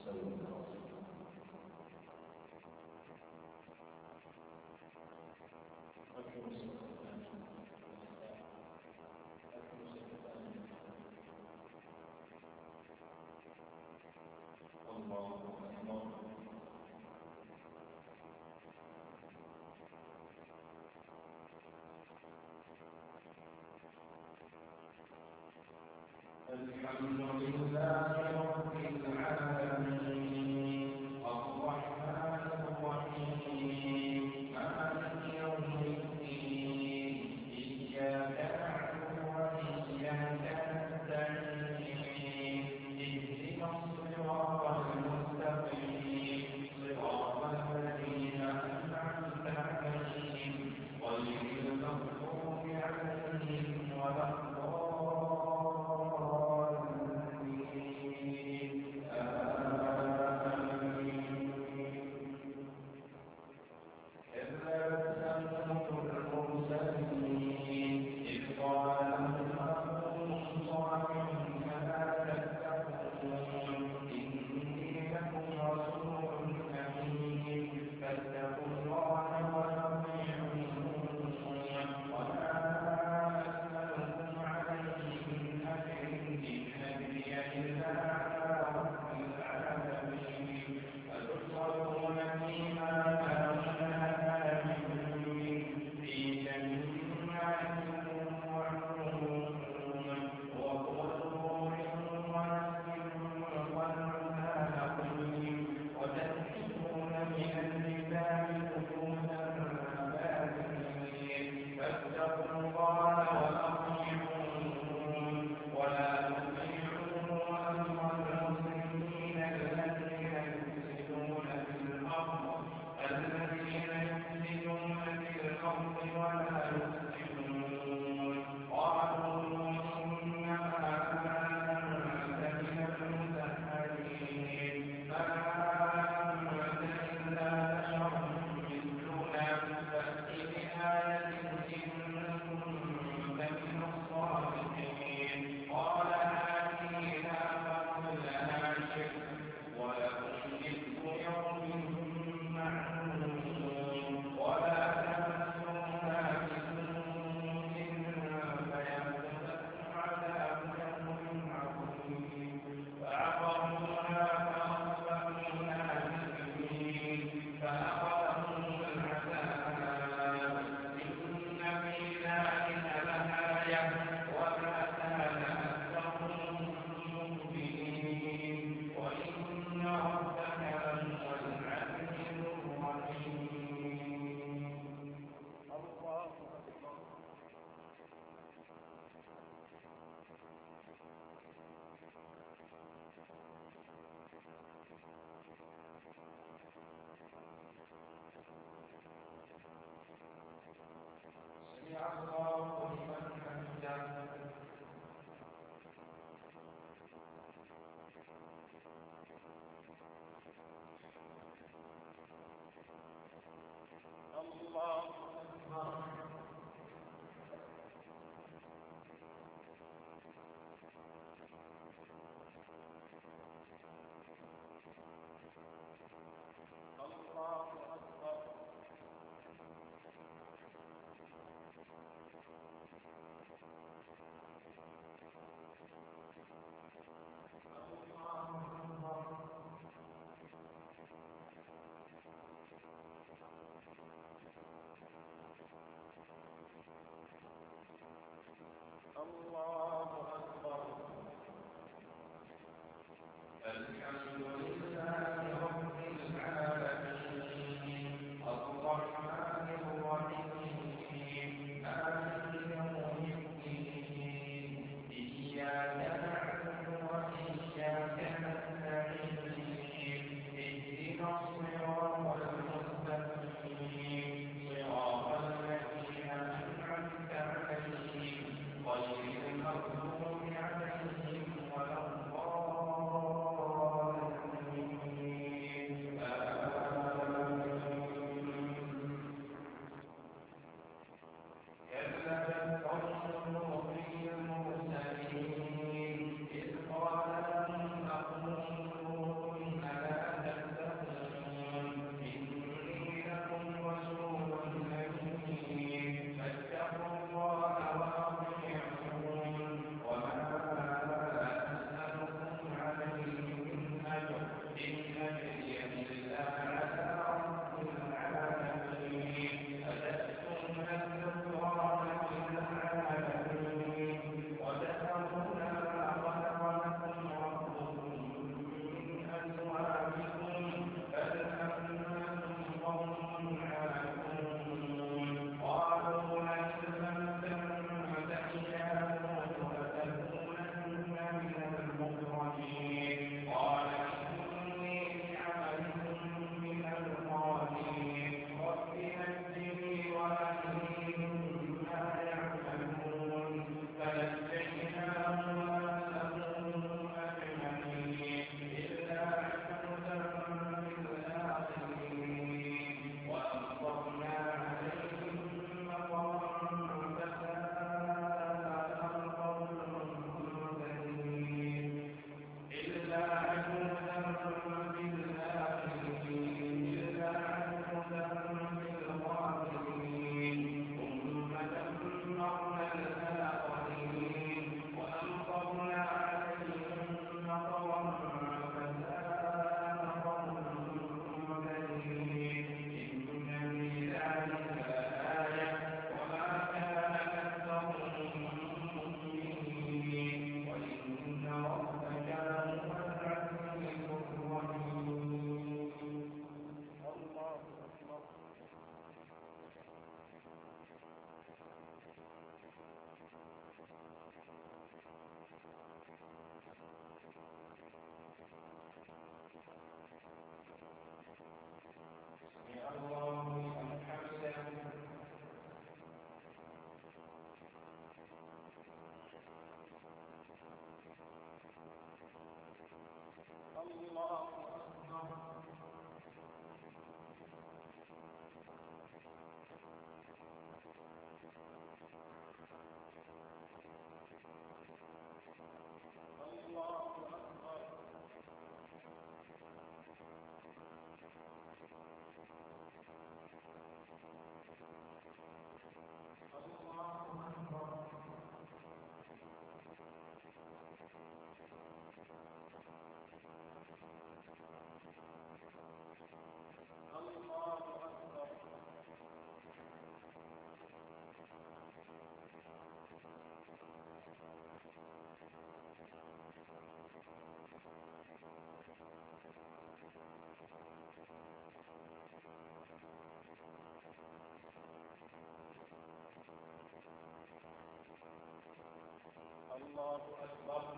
الحمد لله رب العالمين الرحمن الرحيم مالك يوم الدين إياك نعبد وإياك نستعين اهدنا الصراط المستقيم صراط الذين أنعمت عليهم غير المغضوب عليهم ولا الله أكبر. الله أكبر.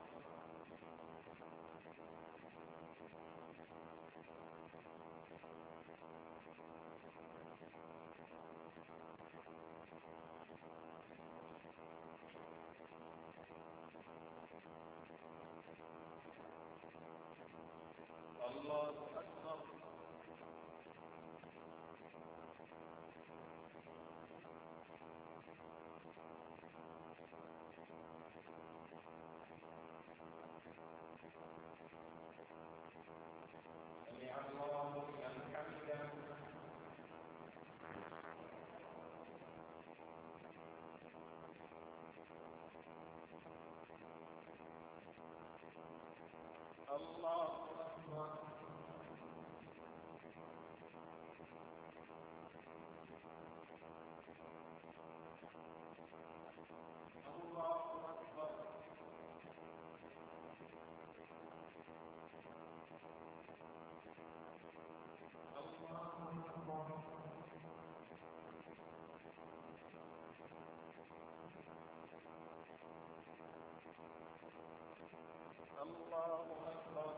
الله أكبر. سمع الله لمن حمده. الله أكبر. الله أكبر. الله أكبر.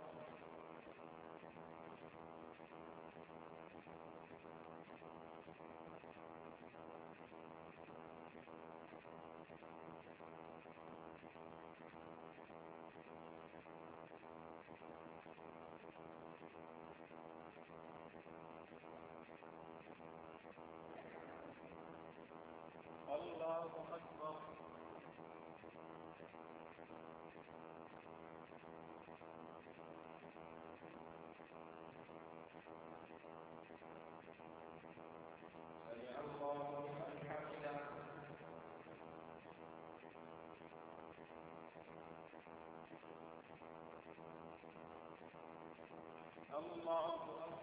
الله أكبر. سمع الله لمن حمده. الله أكبر.